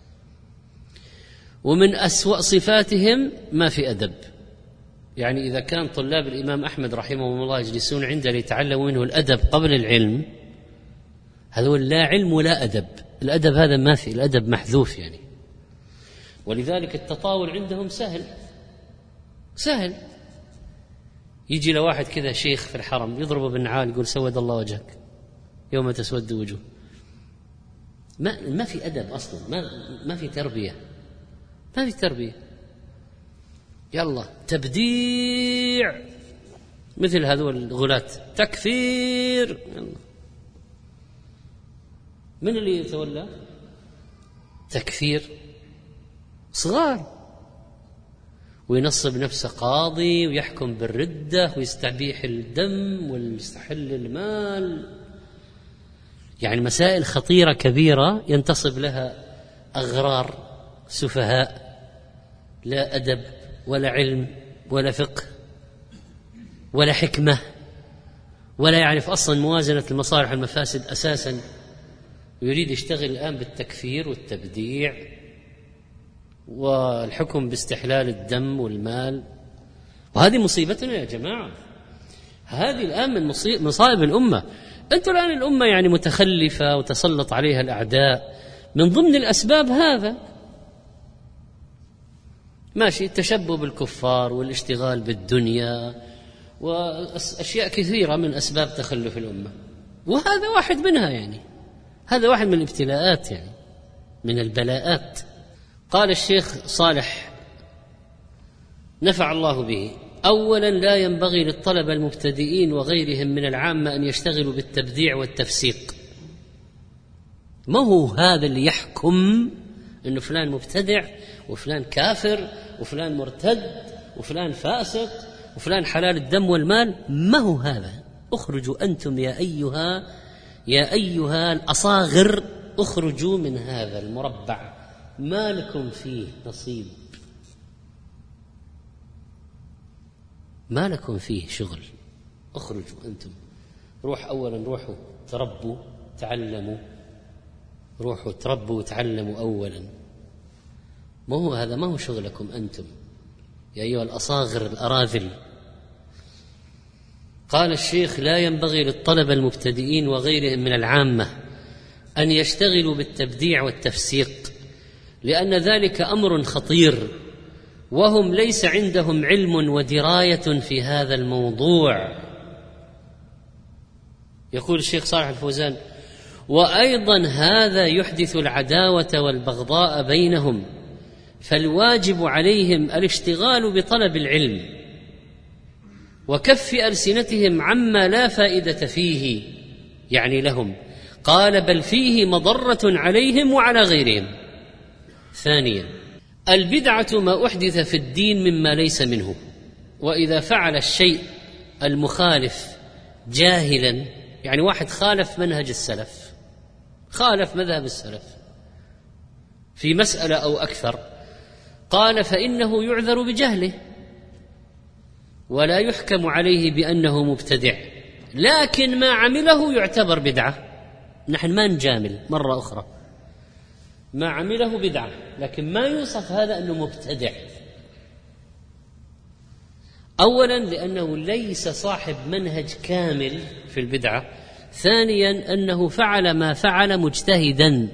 ومن أسوأ صفاتهم ما في أدب. يعني إذا كان طلاب الإمام أحمد رحمه الله يجلسون عنده ليتعلموا منه الأدب قبل العلم، هذول لا علم ولا أدب. الأدب هذا ما في، الأدب محذوف يعني. ولذلك التطاول عندهم سهل سهل. يجي لواحد كذا شيخ في الحرم يضربه بالنعال يقول سود الله وجهك يوم تسود وجوه. ما ما في أدب أصلا، ما ما في تربية، ما في تربية. يلا تبديع مثل هذول الغلاة، تكفير. يلا. من اللي يتولى؟ تكفير صغار، وينصب نفسه قاضي ويحكم بالردة ويستبيح الدم ويستحل المال. يعني مسائل خطيرة كبيرة ينتصب لها أغرار سفهاء، لا أدب ولا علم ولا فقه ولا حكمة، ولا يعرف أصلا موازنة المصالح والمفاسد أساسا، ويريد يشتغل الآن بالتكفير والتبديع والحكم باستحلال الدم والمال. وهذه مصيبتنا يا جماعة، هذه الآن من مصائب الأمة. أنتم الآن الأمة يعني متخلفة وتسلط عليها الأعداء، من ضمن الأسباب هذا ماشي، التشبه بالكفار والاشتغال بالدنيا وأشياء كثيرة من أسباب تخلف الأمة، وهذا واحد منها. يعني هذا واحد من الابتلاءات، يعني من البلاءات. قال الشيخ صالح نفع الله به: أولا لا ينبغي للطلبة المبتدئين وغيرهم من العامة أن يشتغلوا بالتبديع والتفسيق. ما هو هذا اللي يحكم أنه فلان مبتدع وفلان كافر وفلان مرتد وفلان فاسق وفلان حلال الدم والمال. ما هو هذا. اخرجوا أنتم يا أيها يا أيها الأصاغر، اخرجوا من هذا المربع، ما لكم فيه نصيب، ما لكم فيه شغل. اخرجوا أنتم، روح أولا، روحوا تربوا تعلموا، روحوا تربوا وتعلموا أولا. ما هو هذا، ما هو شغلكم أنتم يا أيها الأصاغر الأراذل. قال الشيخ: لا ينبغي للطلبة المبتدئين وغيرهم من العامة أن يشتغلوا بالتبديع والتفسيق، لأن ذلك أمر خطير، وهم ليس عندهم علم ودراية في هذا الموضوع. يقول الشيخ صالح الفوزان: وأيضا هذا يحدث العداوة والبغضاء بينهم، فالواجب عليهم الاشتغال بطلب العلم وكف ألسنتهم عما لا فائدة فيه، يعني لهم. قال: بل فيه مضرة عليهم وعلى غيرهم. ثانيا، البدعة ما أحدث في الدين مما ليس منه، وإذا فعل الشيء المخالف جاهلا، يعني واحد خالف منهج السلف، خالف مذهب السلف في مسألة أو أكثر، قال: فإنه يعذر بجهله ولا يحكم عليه بأنه مبتدع، لكن ما عمله يعتبر بدعة. نحن ما نجامل مرة أخرى، ما عمله بدعة، لكن ما يوصف هذا أنه مبتدع. أولا لأنه ليس صاحب منهج كامل في البدعة. ثانيا أنه فعل ما فعل مجتهدا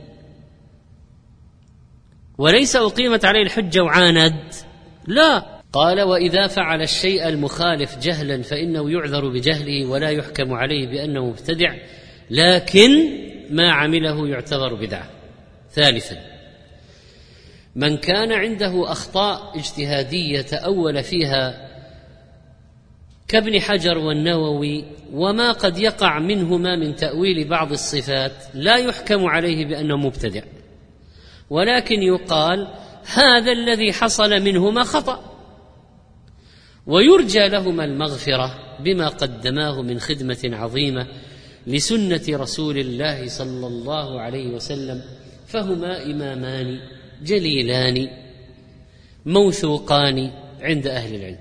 وليس أقيمت عليه الحجة وعاند، لا. قال: وإذا فعل الشيء المخالف جهلا فإنه يعذر بجهله ولا يحكم عليه بأنه مبتدع، لكن ما عمله يعتبر بدعة. ثالثا، من كان عنده أخطاء اجتهادية تأول فيها كابن حجر والنووي وما قد يقع منهما من تأويل بعض الصفات، لا يحكم عليه بأنه مبتدع، ولكن يقال: هذا الذي حصل منهما خطأ، ويرجى لهما المغفرة بما قدماه من خدمة عظيمة لسنة رسول الله صلى الله عليه وسلم، فهما إمامان جليلان موثوقان عند أهل العلم.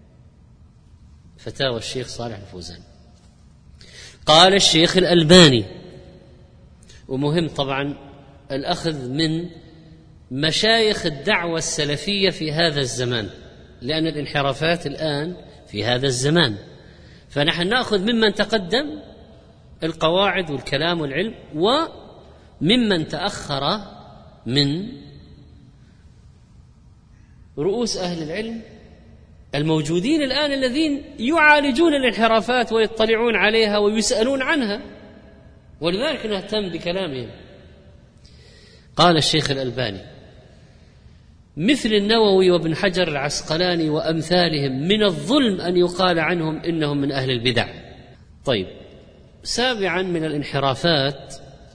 فتاوى الشيخ صالح الفوزان. قال الشيخ الألباني، ومهم طبعا الأخذ من مشايخ الدعوة السلفية في هذا الزمان، لأن الانحرافات الآن في هذا الزمان، فنحن نأخذ ممن تقدم القواعد والكلام والعلم، وممن تأخر من رؤوس أهل العلم الموجودين الآن الذين يعالجون الانحرافات ويطلعون عليها ويسألون عنها، ولذلك نهتم بكلامهم. قال الشيخ الألباني: مثل النووي وابن حجر العسقلاني وأمثالهم من الظلم أن يقال عنهم إنهم من أهل البدع. طيب، سابعا من الانحرافات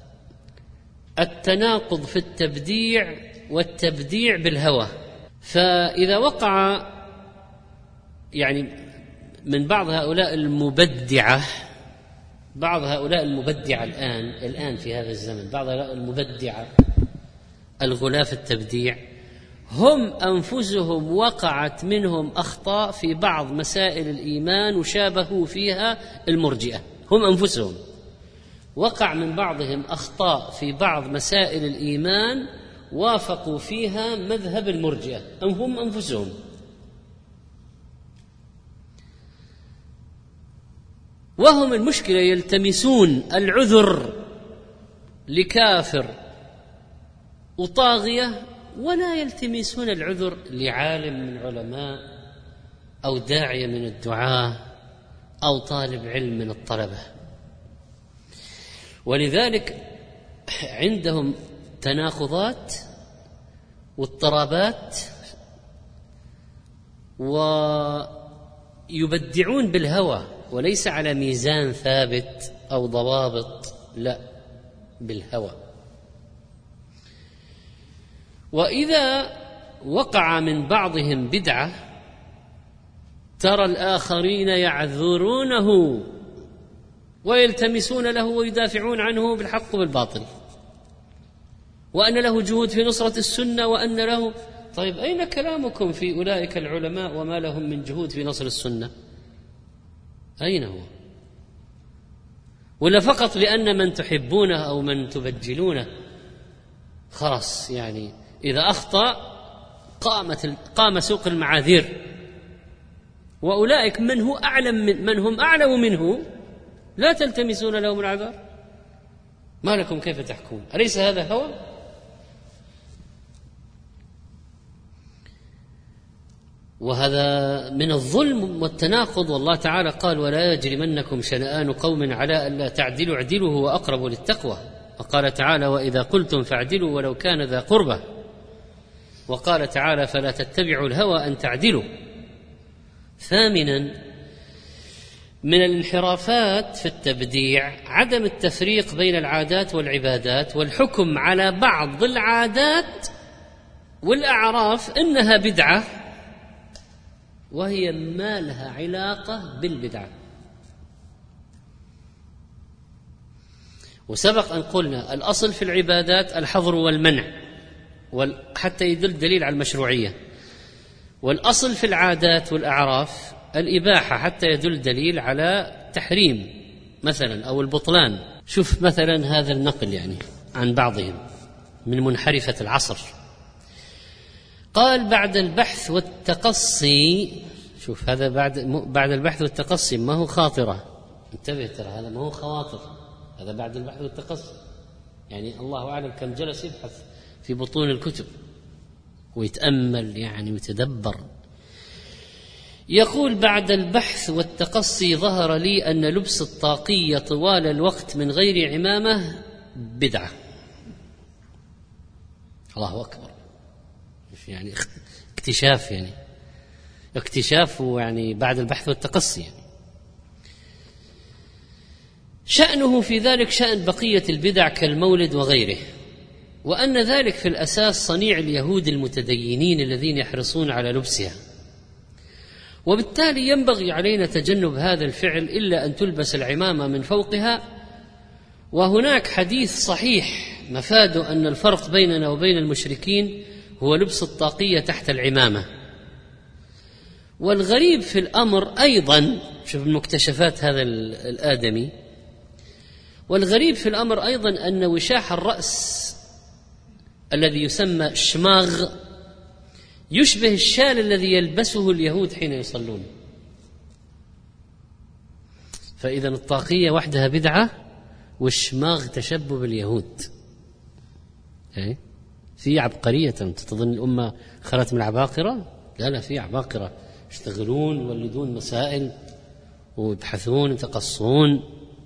التناقض في التبديع والتبديع بالهوى. فإذا وقع يعني من بعض هؤلاء المبدعة بعض هؤلاء المبدعة الآن الآن في هذا الزمن بعض هؤلاء المبدعة الغلاف التبديع هم أنفسهم وقعت منهم أخطاء في بعض مسائل الإيمان وشابهوا فيها المرجئة. هم أنفسهم وقع من بعضهم أخطاء في بعض مسائل الإيمان وافقوا فيها مذهب المرجئة، أم هم أنفسهم. وهم المشكلة يلتمسون العذر لكافر وطاغية، ولا يلتمسون العذر لعالم من علماء أو داعية من الدعاة أو طالب علم من الطلبة. ولذلك عندهم تناقضات واضطرابات، ويبدعون بالهوى وليس على ميزان ثابت أو ضوابط، لا، بالهوى. وإذا وقع من بعضهم بدعة ترى الآخرين يعذرونه ويلتمسون له ويدافعون عنه بالحق والباطل، وأن له جهود في نصرة السنة وأن له. طيب، أين كلامكم في أولئك العلماء وما لهم من جهود في نصر السنة؟ أين هو؟ ولا فقط لأن من تحبونه أو من تبجلونه خلاص، يعني إذا أخطأ قامت قام سوق المعاذير، وأولئك من هو أعلم من, من هم أعلم منه لا تلتمسون لهم العذر؟ ما لكم كيف تحكمون؟ أليس هذا هوى؟ وهذا من الظلم والتناقض. والله تعالى قال: ولا يجرمنكم شنآن قوم على ألا تعدلوا اعدلوا هو أقرب للتقوى. وقال تعالى: وإذا قلتم فاعدلوا ولو كان ذا قربى. وقال تعالى: فلا تتبعوا الهوى أن تعدلوا. ثامنا من الانحرافات في التبديع عدم التفريق بين العادات والعبادات، والحكم على بعض العادات والأعراف إنها بدعة وهي ما لها علاقة بالبدعة. وسبق أن قلنا الأصل في العبادات الحظر والمنع حتى يدل دليل على المشروعية، والأصل في العادات والأعراف الإباحة حتى يدل دليل على تحريم مثلا أو البطلان. شوف مثلا هذا النقل يعني عن بعضهم من منحرفة العصر، قال: بعد البحث والتقصي. شوف هذا بعد بعد البحث والتقصي، ما هو خاطرة، انتبه، ترى هذا ما هو خواطر، هذا بعد البحث والتقصي. يعني الله أعلم كم جلس يبحث في بطون الكتب ويتأمل يعني ويتدبر. يقول: بعد البحث والتقصي ظهر لي أن لبس الطاقية طوال الوقت من غير عمامة بدعة. الله أكبر، يعني اكتشاف يعني اكتشاف يعني بعد البحث والتقصي يعني. شأنه في ذلك شأن بقية البدع كالمولد وغيره، وأن ذلك في الأساس صنيع اليهود المتدينين الذين يحرصون على لبسها، وبالتالي ينبغي علينا تجنب هذا الفعل إلا أن تلبس العمامة من فوقها. وهناك حديث صحيح مفاده أن الفرق بيننا وبين المشركين هو لبس الطاقية تحت العمامة. والغريب في الأمر أيضا، شوف المكتشفات هذا الآدمي، والغريب في الأمر أيضا أن وشاح الرأس الذي يسمى شماغ يشبه الشال الذي يلبسه اليهود حين يصلون. فإذا الطاقية وحدها بدعة والشماغ تشبه باليهود. إيه؟ في عبقرية. تظن الأمة خلت من العباقرة؟ لا لا، في عباقرة يشتغلون يولدون مسائل ويبحثون يتقصون.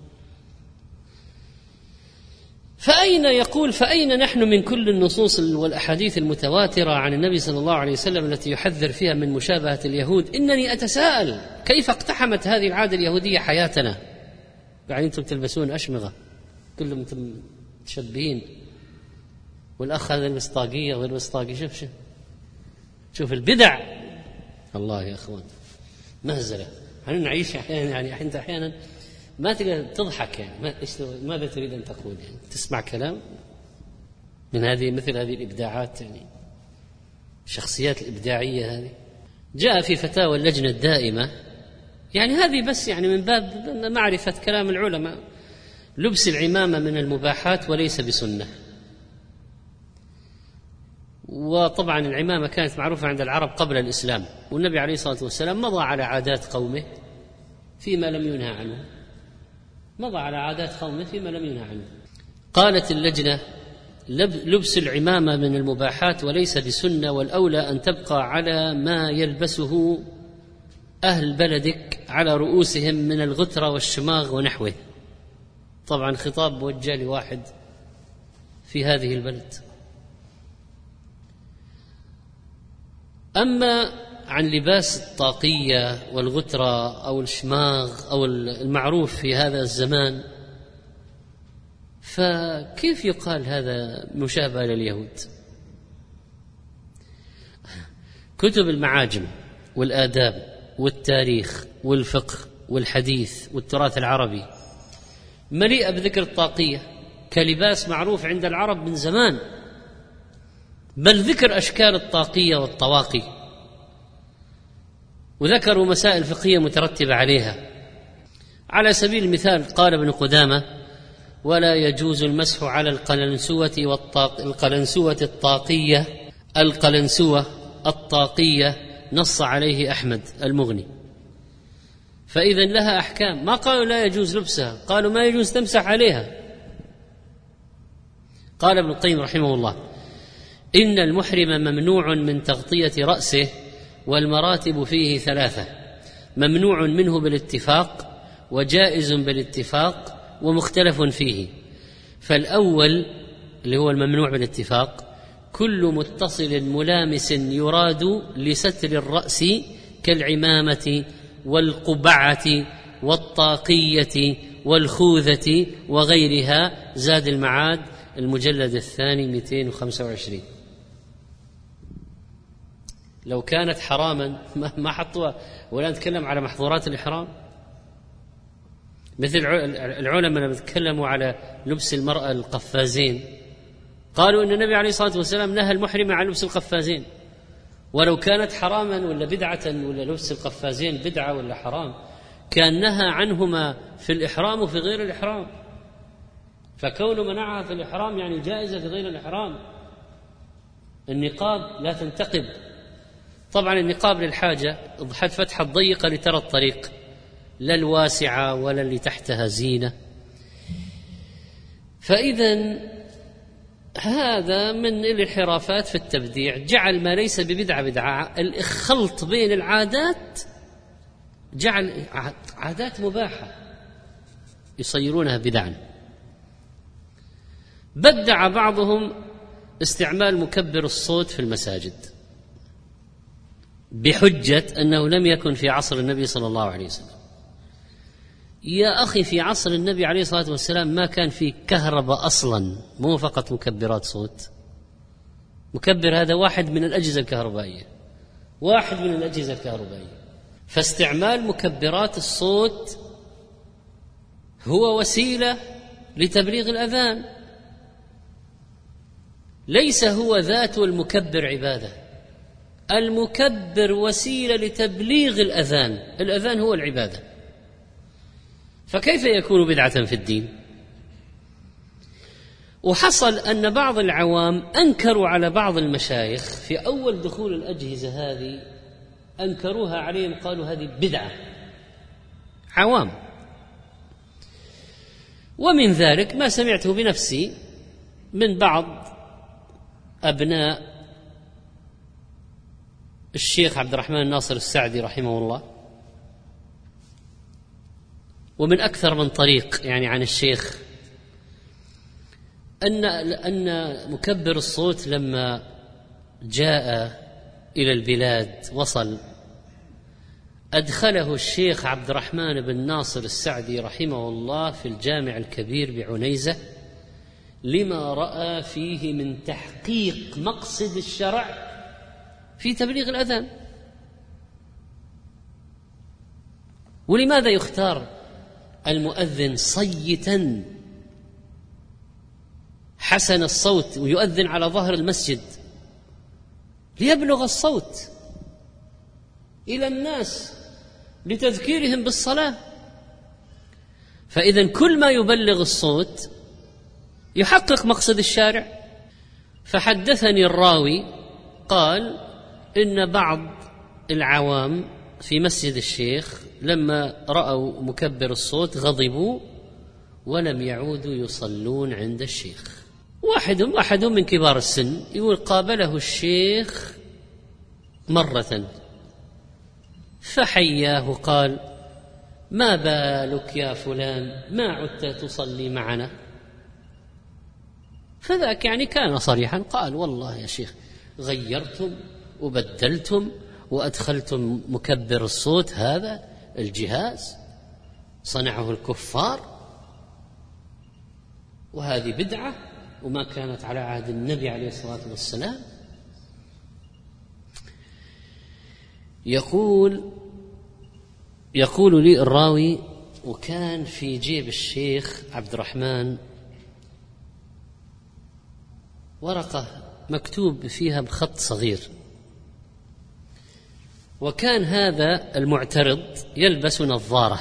فأين يقول فأين نحن من كل النصوص والأحاديث المتواترة عن النبي صلى الله عليه وسلم التي يحذر فيها من مشابهة اليهود؟ إنني أتساءل كيف اقتحمت هذه العادة اليهودية حياتنا؟ يعني أنتم تلبسون أشمغة كلهم متشبهين، والأخ هذا يلبس طاقية ويلبس طاقية. شوف شوف شوف البدع. الله يا أخوان مهزلة. نحن نعيش أحيانا يعني أنت أحيانا ما تقدر تضحك يعني ما ماذا تريد أن تقول يعني تسمع كلام من هذه مثل هذه الإبداعات يعني الشخصيات الإبداعية هذه. جاء في فتاوى اللجنة الدائمة يعني هذه بس يعني من باب معرفة كلام العلماء لبس العمامة من المباحات وليس بسنة. وطبعا العمامة كانت معروفة عند العرب قبل الإسلام، والنبي عليه الصلاة والسلام مضى على عادات قومه فيما لم ينهى عنه، مضى على عادات قومه فيما لم ينهى عنه. قالت اللجنة لبس العمامة من المباحات وليس بسنة، والأولى أن تبقى على ما يلبسه أهل بلدك على رؤوسهم من الغترة والشماغ ونحوه. طبعا خطاب موجه لواحد في هذه البلد. أما عن لباس الطاقية والغترة أو الشماغ أو المعروف في هذا الزمان، فكيف يقال هذا مشابه لليهود؟ كتب المعاجم والآداب والتاريخ والفقه والحديث والتراث العربي مليئة بذكر الطاقية كلباس معروف عند العرب من زمان، بل ذكر أشكال الطاقية والطواقي، وذكروا مسائل فقهية مترتبة عليها. على سبيل المثال قال ابن قدامة: ولا يجوز المسح على القلنسوة والطاق القلنسوة الطاقية القلنسوة الطاقية نص عليه أحمد المغني، فإذا لها أحكام. ما قالوا لا يجوز لبسها، قالوا ما يجوز تمسح عليها. قال ابن القيم رحمه الله: إن المحرم ممنوع من تغطية رأسه، والمراتب فيه ثلاثة: ممنوع منه بالاتفاق، وجائز بالاتفاق، ومختلف فيه. فالأول اللي هو الممنوع بالاتفاق كل متصل ملامس يراد لستر الرأس كالعمامة والقبعة والطاقية والخوذة وغيرها. زاد المعاد المجلد الثاني مئتين وخمسة وعشرين. لو كانت حراما ما حطوها. ولا نتكلم على محظورات الإحرام، مثل العلماء لما تكلموا على لبس المرأة القفازين قالوا إن النبي عليه الصلاة والسلام نهى المحرم عن لبس القفازين، ولو كانت حراما ولا بدعة ولا لبس القفازين بدعة ولا حرام كان نهى عنهما في الإحرام وفي غير الإحرام. فكون منعها في الإحرام يعني جائزة في غير الإحرام. النقاب لا تنتقب، طبعا النقاب للحاجة، اضحت فتحة ضيقة لترى الطريق، لا الواسعة ولا اللي تحتها زينة. فإذا هذا من الانحرافات في التبديع، جعل ما ليس ببدعة بدعة. الخلط بين العادات جعل عادات مباحة يصيرونها بدعا. بدع بعضهم استعمال مكبر الصوت في المساجد بحجة أنه لم يكن في عصر النبي صلى الله عليه وسلم. يا أخي في عصر النبي عليه الصلاة والسلام ما كان في كهرباء أصلا، مو فقط مكبرات صوت. مكبر هذا واحد من الأجهزة الكهربائية، واحد من الأجهزة الكهربائية. فاستعمال مكبرات الصوت هو وسيلة لتبليغ الأذان، ليس هو ذات المكبر عبادة. المكبر وسيلة لتبليغ الأذان، الأذان هو العبادة. فكيف يكون بدعة في الدين؟ وحصل أن بعض العوام أنكروا على بعض المشايخ في أول دخول الأجهزة هذه، أنكروها عليهم، قالوا هذه بدعة. عوام. ومن ذلك ما سمعته بنفسي من بعض أبناء الشيخ عبد الرحمن ناصر السعدي رحمه الله، ومن أكثر من طريق يعني عن الشيخ، أن أن مكبر الصوت لما جاء إلى البلاد وصل، أدخله الشيخ عبد الرحمن بن ناصر السعدي رحمه الله في الجامع الكبير بعنيزة لما رأى فيه من تحقيق مقصد الشرع في تبليغ الأذان. ولماذا يختار المؤذن صيتا حسن الصوت ويؤذن على ظهر المسجد؟ ليبلغ الصوت إلى الناس لتذكيرهم بالصلاة. فإذا كل ما يبلغ الصوت يحقق مقصد الشارع. فحدثني الراوي قال إن بعض العوام في مسجد الشيخ لما رأوا مكبر الصوت غضبوا ولم يعودوا يصلون عند الشيخ. واحد أحد من كبار السن يقول قابله الشيخ مرة فحياه قال ما بالك يا فلان ما عدت تصلي معنا؟ فذاك يعني كان صريحا قال والله يا شيخ غيرتم وبدلتم وأدخلتم مكبر الصوت، هذا الجهاز صنعه الكفار وهذه بدعة وما كانت على عهد النبي عليه الصلاة والسلام. يقول يقول لي الراوي وكان في جيب الشيخ عبد الرحمن ورقة مكتوب فيها بخط صغير، وكان هذا المعترض يلبس نظارة،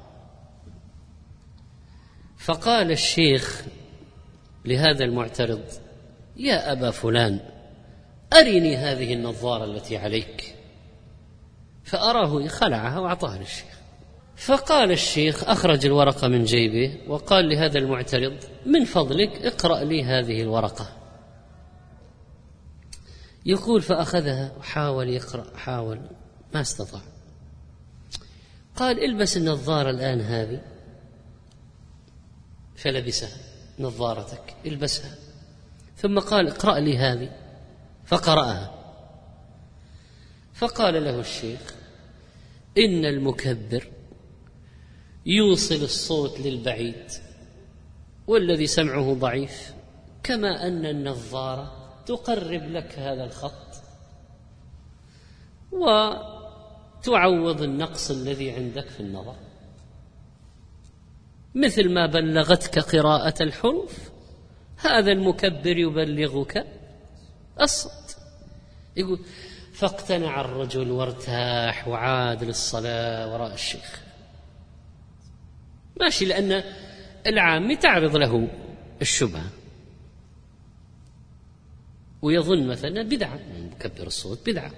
فقال الشيخ لهذا المعترض يا أبا فلان أرني هذه النظارة التي عليك، فأراه خلعها وأعطاها للشيخ. فقال الشيخ أخرج الورقة من جيبه وقال لهذا المعترض من فضلك اقرأ لي هذه الورقة. يقول فأخذها وحاول يقرأ حاول ما استطاع. قال البس النظارة الآن هذه، فلبسها نظارتك البسها، ثم قال اقرأ لي هذه، فقرأها. فقال له الشيخ إن المكبر يوصل الصوت للبعيد والذي سمعه ضعيف، كما أن النظارة تقرب لك هذا الخط وتعوض النقص الذي عندك في النظر، مثل ما بلغتك قراءة الحروف هذا المكبر يبلغك الصوت. يقول فاقتنع الرجل وارتاح وعاد للصلاة وراء الشيخ ماشي، لأن العام تعرض له الشبهة ويظن مثلا بدعة مكبر الصوت بدعة.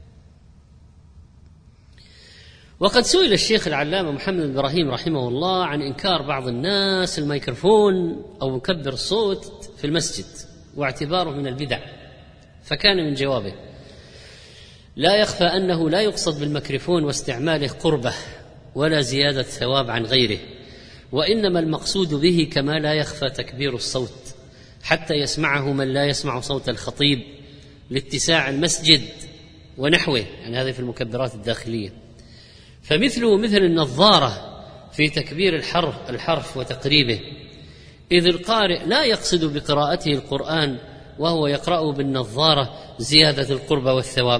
وقد سئل الشيخ العلامة محمد بن إبراهيم رحمه الله عن إنكار بعض الناس الميكروفون أو مكبر الصوت في المسجد واعتباره من البدع، فكان من جوابه لا يخفى أنه لا يقصد بالميكروفون واستعماله قربة ولا زيادة ثواب عن غيره، وإنما المقصود به كما لا يخفى تكبير الصوت حتى يسمعه من لا يسمع صوت الخطيب لاتساع المسجد ونحوه، يعني هذا في المكبرات الداخلية. فمثله مثل النظارة في تكبير الحرف, الحرف وتقريبه، إذ القارئ لا يقصد بقراءته القرآن وهو يقرأ بالنظارة زيادة القرب والثواب،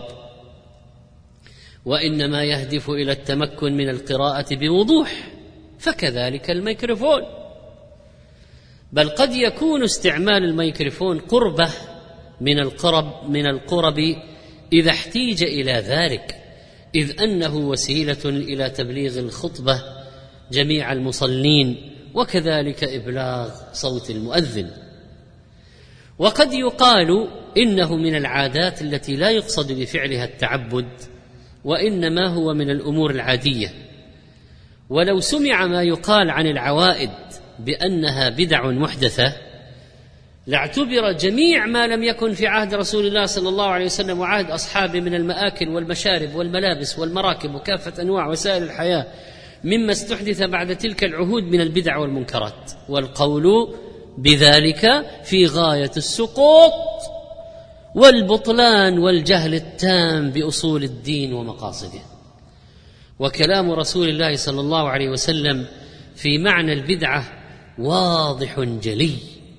وإنما يهدف إلى التمكن من القراءة بوضوح، فكذلك الميكروفون. بل قد يكون استعمال الميكروفون قربة من القرب من القرب إذا احتيج إلى ذلك، إذ أنه وسيلة إلى تبليغ الخطبة جميع المصلين وكذلك إبلاغ صوت المؤذن. وقد يقال إنه من العادات التي لا يقصد بفعلها التعبد، وإنما هو من الأمور العادية. ولو سمع ما يقال عن العوائد بأنها بدع محدثة لاعتبر جميع ما لم يكن في عهد رسول الله صلى الله عليه وسلم وعهد أصحابه من المآكل والمشارب والملابس والمراكب وكافة أنواع وسائل الحياة مما استحدث بعد تلك العهود من البدع والمنكرات، والقول بذلك في غاية السقوط والبطلان والجهل التام بأصول الدين ومقاصده. وكلام رسول الله صلى الله عليه وسلم في معنى البدعة واضح جلي،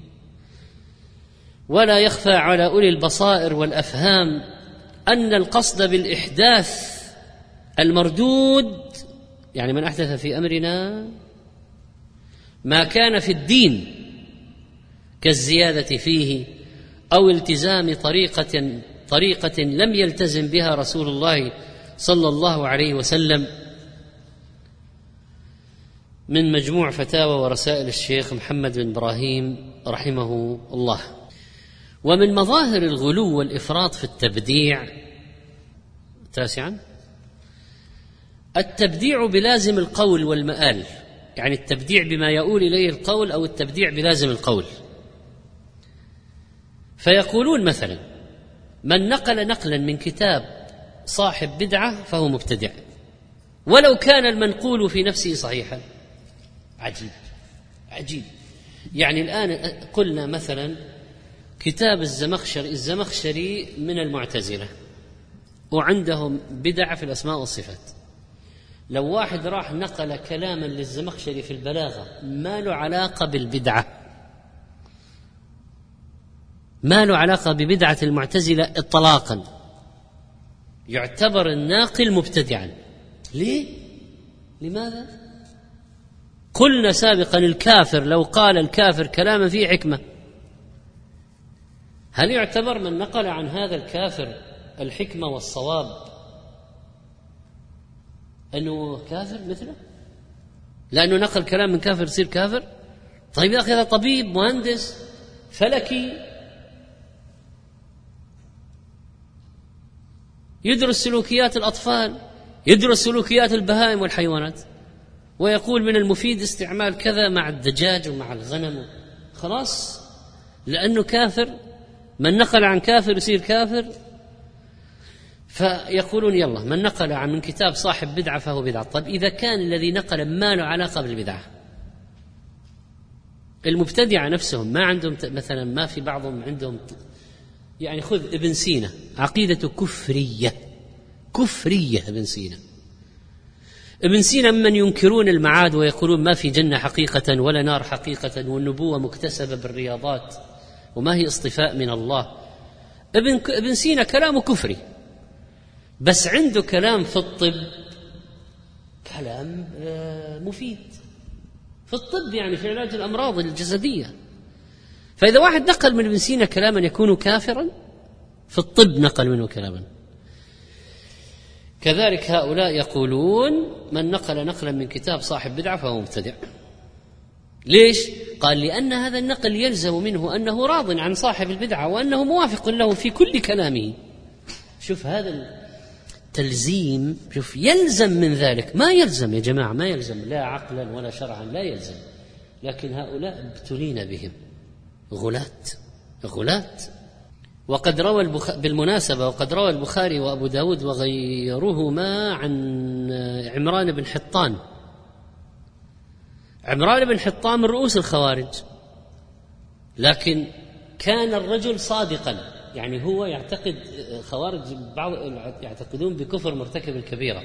ولا يخفى على أولي البصائر والأفهام أن القصد بالإحداث المردود، يعني من أحدث في أمرنا ما كان في الدين كالزيادة فيه أو التزام طريقة طريقة لم يلتزم بها رسول الله صلى الله عليه وسلم، من مجموع فتاوى ورسائل الشيخ محمد بن إبراهيم رحمه الله. ومن مظاهر الغلو والإفراط في التبديع تاسعا التبديع بلازم القول والمآل، يعني التبديع بما يؤول إليه القول أو التبديع بلازم القول. فيقولون مثلا من نقل نقلا من كتاب صاحب بدعة فهو مبتدع ولو كان المنقول في نفسه صحيحا. عجيب عجيب. يعني الآن قلنا مثلا كتاب الزمخشري الزمخشري من المعتزلة وعندهم بدعة في الأسماء والصفات، لو واحد راح نقل كلاما للزمخشري في البلاغة ما له علاقة بالبدعة، ما له علاقة ببدعة المعتزلة اطلاقا، يعتبر الناقل مبتدعا. ليه؟ لماذا؟ قلنا سابقا الكافر لو قال الكافر كلاما فيه حكمة، هل يعتبر من نقل عن هذا الكافر الحكمة والصواب أنه كافر مثله؟ لأنه نقل كلام من كافر يصير كافر؟ طيب يا أخي هذا طبيب مهندس فلكي يدرس سلوكيات الأطفال، يدرس سلوكيات البهائم والحيوانات، ويقول من المفيد استعمال كذا مع الدجاج ومع الغنم، خلاص لأنه كافر، من نقل عن كافر يصير كافر. فيقولون يلا من نقل عن من كتاب صاحب بدعة فهو بدعة. طيب إذا كان الذي نقل ما له علاقة بالبدعة، المبتدعة نفسهم ما عندهم مثلا، ما في بعضهم عندهم، يعني خذ ابن سينا عقيدة كفرية كفرية. ابن سينا ابن سينا ممن ينكرون المعاد ويقولون ما في جنة حقيقة ولا نار حقيقة والنبوة مكتسبة بالرياضات وما هي اصطفاء من الله. ابن ابن سينا كلامه كفري، بس عنده كلام في الطب كلام مفيد في الطب، يعني في علاج الأمراض الجسدية. فإذا واحد نقل من ابن سينا كلاما يكون كافرا، في الطب نقل منه كلاما. كذلك هؤلاء يقولون من نقل نقلا من كتاب صاحب بدعة فهو مبتدع. ليش؟ قال لأن هذا النقل يلزم منه أنه راض عن صاحب البدعة وأنه موافق له في كل كلامه. شوف هذا التلزيم، شوف يلزم من ذلك، ما يلزم يا جماعة، ما يلزم لا عقلا ولا شرعا، لا يلزم. لكن هؤلاء ابتلين بهم غلات غلات. وقد روى البخ... بالمناسبة وقد روى البخاري وأبو داود وغيرهما عن عمران بن حطان. عمران بن حطان من رؤوس الخوارج، لكن كان الرجل صادقا، يعني هو يعتقد، خوارج بعض يعتقدون بكفر مرتكب الكبيرة،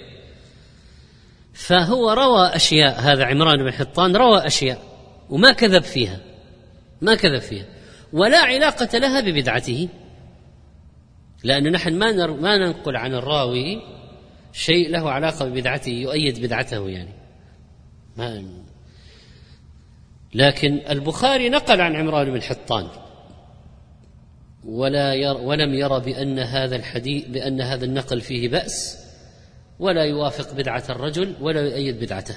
فهو روى أشياء، هذا عمران بن حطان روى أشياء وما كذب فيها، ما كذب فيها ولا علاقة لها ببدعته، لأن نحن ما نر... ما ننقل عن الراوي شيء له علاقة ببدعته يؤيد بدعته يعني ما. لكن البخاري نقل عن عمران بن حطان ولا ير... ولم يرى بأن هذا الحديث بأن هذا النقل فيه بأس ولا يوافق بدعة الرجل ولا يؤيد بدعته.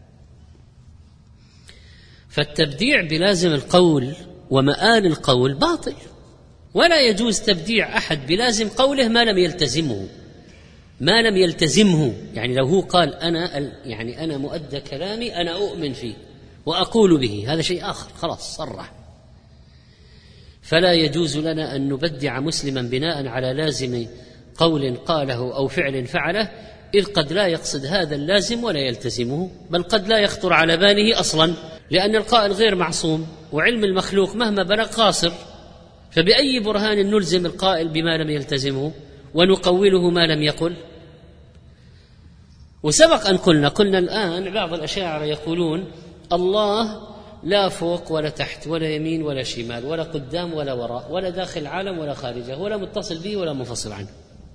فالتبديع بلازم القول ومآل القول باطل، ولا يجوز تبديع أحد بلازم قوله ما لم يلتزمه ما لم يلتزمه يعني لو هو قال أنا يعني أنا مؤدى كلامي أنا أؤمن فيه وأقول به، هذا شيء آخر، خلاص صرح. فلا يجوز لنا أن نبدع مسلما بناء على لازم قول قاله أو فعل فعله، إذ قد لا يقصد هذا اللازم ولا يلتزمه، بل قد لا يخطر على باله أصلا، لأن القائل غير معصوم، وعلم المخلوق مهما بلغ قاصر. فبأي برهان نلزم القائل بما لم يلتزمه ونقوله ما لم يقل؟ وسبق أن قلنا قلنا الآن بعض الأشاعرة يقولون الله لا فوق ولا تحت ولا يمين ولا شمال ولا قدام ولا وراء ولا داخل العالم ولا خارجه ولا متصل به ولا منفصل عنه.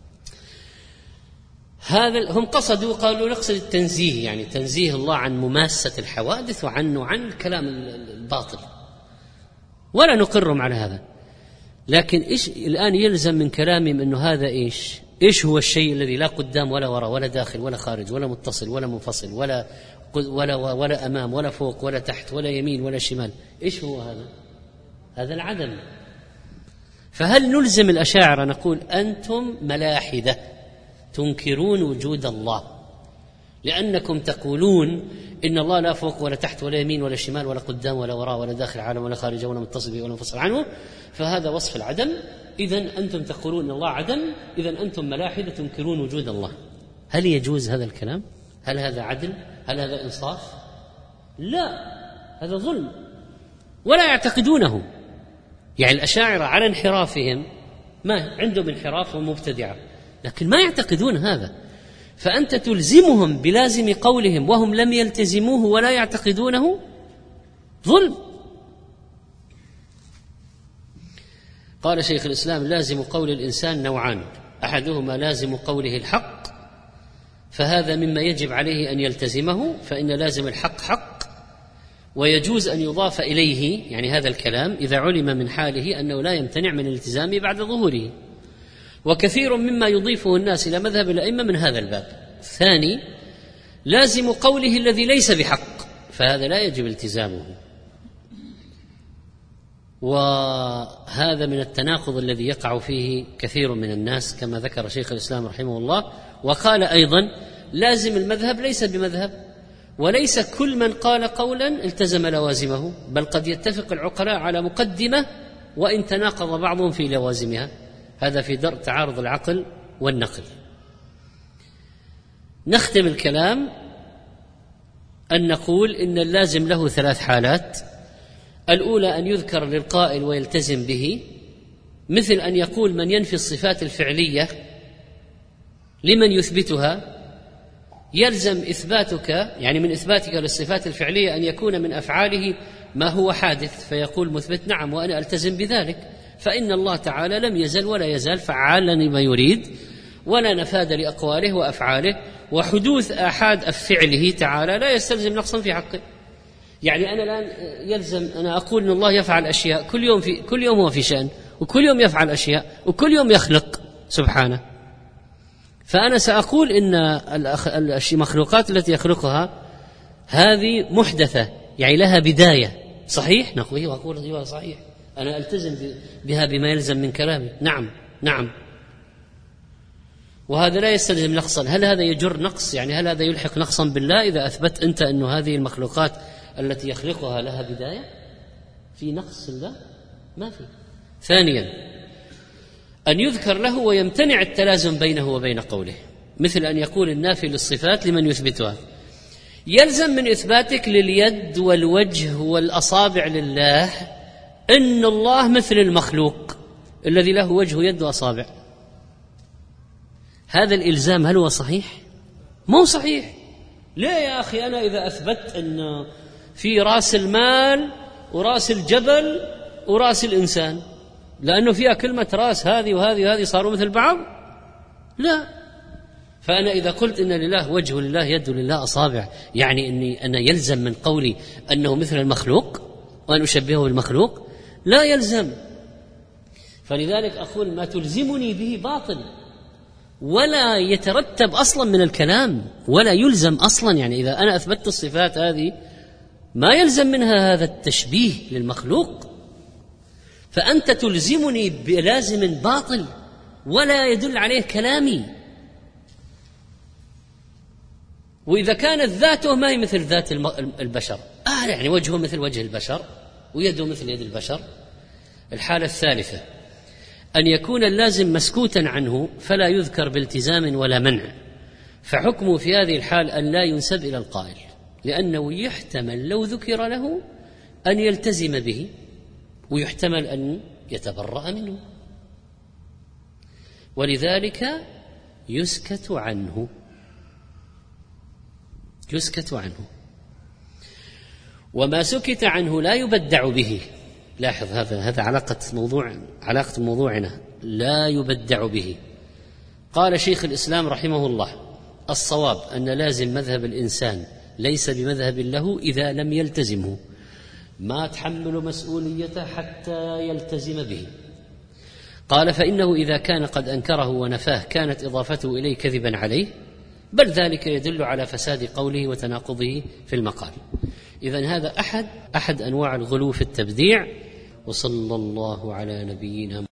هذا هم قصدوا، قالوا نقصد التنزيه، يعني تنزيه الله عن مماسة الحوادث وعنه عن الكلام الباطل، ولا نقرهم على هذا. لكن إيش الآن يلزم من كلامهم أنه هذا إيش إيش هو الشيء الذي لا قدام ولا وراء ولا داخل ولا خارج ولا متصل ولا منفصل ولا ولا ولا أمام ولا فوق ولا تحت ولا يمين ولا شمال؟ إيش هو هذا؟ هذا العدم. فهل نلزم الأشاعرة نقول أنتم ملاحدة تنكرون وجود الله لأنكم تقولون إن الله لا فوق ولا تحت ولا يمين ولا شمال ولا قدام ولا وراء ولا داخل العالم ولا خارجه ولا متصل به ولا منفصل عنه، فهذا وصف العدم، إذن أنتم تقولون إن الله عدم، إذن أنتم ملاحدة تنكرون وجود الله. هل يجوز هذا الكلام؟ هل هذا عدل؟ هل هذا إنصاف؟ لا، هذا ظلم ولا يعتقدونه. يعني الأشاعرة على انحرافهم، ما عندهم انحراف ومبتدعة، لكن ما يعتقدون هذا، فأنت تلزمهم بلازم قولهم وهم لم يلتزموه ولا يعتقدونه، ظلم. قال شيخ الإسلام: لازم قول الإنسان نوعان، أحدهما لازم قوله الحق، فهذا مما يجب عليه أن يلتزمه، فإن لازم الحق حق، ويجوز أن يضاف إليه يعني هذا الكلام إذا علم من حاله أنه لا يمتنع من الالتزامه بعد ظهوره، وكثير مما يضيفه الناس إلى مذهب الأئمة من هذا الباب. ثاني، لازم قوله الذي ليس بحق، فهذا لا يجب التزامه، وهذا من التناقض الذي يقع فيه كثير من الناس كما ذكر شيخ الإسلام رحمه الله. وقال أيضا: لازم المذهب ليس بمذهب، وليس كل من قال قولا التزم لوازمه، بل قد يتفق العقلاء على مقدمة وإن تناقض بعضهم في لوازمها، هذا في درء تعارض العقل والنقل. نختم الكلام أن نقول إن اللازم له ثلاث حالات: الأولى أن يذكر للقائل ويلتزم به، مثل أن يقول من ينفي الصفات الفعلية لمن يثبتها يلزم إثباتك، يعني من إثباتك للصفات الفعلية أن يكون من أفعاله ما هو حادث، فيقول مثبت: نعم وأنا ألتزم بذلك، فإن الله تعالى لم يزل ولا يزال فعالا لما يريد، ولا نفاذ لأقواله وأفعاله، وحدوث آحاد فعله تعالى لا يستلزم نقصا في حقه. يعني أنا الآن يلزم أنا أقول إن الله يفعل أشياء كل يوم، في كل يوم هو في شأن، وكل يوم يفعل أشياء، وكل يوم يخلق سبحانه، فأنا سأقول إن المخلوقات التي يخلقها هذه محدثة، يعني لها بداية، صحيح؟ نقول وأقول أيوة صحيح، أنا ألتزم بها بما يلزم من كلامي، نعم نعم، وهذا لا يستلزم نقصا. هل هذا يجر نقص؟ يعني هل هذا يلحق نقصا بالله إذا أثبت أنت أن هذه المخلوقات التي يخلقها لها بداية؟ في نقص الله؟ ما في. ثانيا، أن يذكر له ويمتنع التلازم بينه وبين قوله، مثل أن يقول النافي للصفات لمن يثبتها: يلزم من إثباتك لليد والوجه والأصابع لله إن الله مثل المخلوق الذي له وجه ويد وأصابع. هذا الإلزام هل هو صحيح؟ مو صحيح. ليه يا أخي؟ أنا إذا أثبت أن في رأس المال ورأس الجبل ورأس الإنسان، لأنه فيها كلمة رأس هذه وهذه وهذه صاروا مثل بعض؟ لا. فأنا إذا قلت إن لله وجه ولله يد ولله أصابع، يعني أني أنا يلزم من قولي أنه مثل المخلوق وأن أشبهه بالمخلوق؟ لا يلزم. فلذلك أقول ما تلزمني به باطل، ولا يترتب أصلا من الكلام، ولا يلزم أصلا. يعني إذا أنا أثبتت الصفات هذه ما يلزم منها هذا التشبيه للمخلوق، فأنت تلزمني بلازم باطل ولا يدل عليه كلامي. وإذا كانت ذاته ما هي مثل ذات البشر، آه يعني وجهه مثل وجه البشر ويده مثل يد البشر، الحالة الثالثة أن يكون اللازم مسكوتا عنه فلا يذكر بالتزام ولا منع، فحكمه في هذه الحال أن لا ينسب إلى القائل، لأنه يحتمل لو ذكر له أن يلتزم به، ويحتمل أن يتبرأ منه، ولذلك يسكت عنه يسكت عنه وما سكت عنه لا يبدع به. لاحظ هذا هذا علاقة موضوع علاقة موضوعنا، لا يبدع به. قال شيخ الإسلام رحمه الله: الصواب أن لازم مذهب الإنسان ليس بمذهب له إذا لم يلتزمه، ما تحمل مسؤوليته حتى يلتزم به. قال: فإنه إذا كان قد أنكره ونفاه كانت إضافته إليه كذبا عليه، بل ذلك يدل على فساد قوله وتناقضه في المقال. إذن هذا أحد أحد أنواع الغلو في التبديع. وصلى الله على نبينا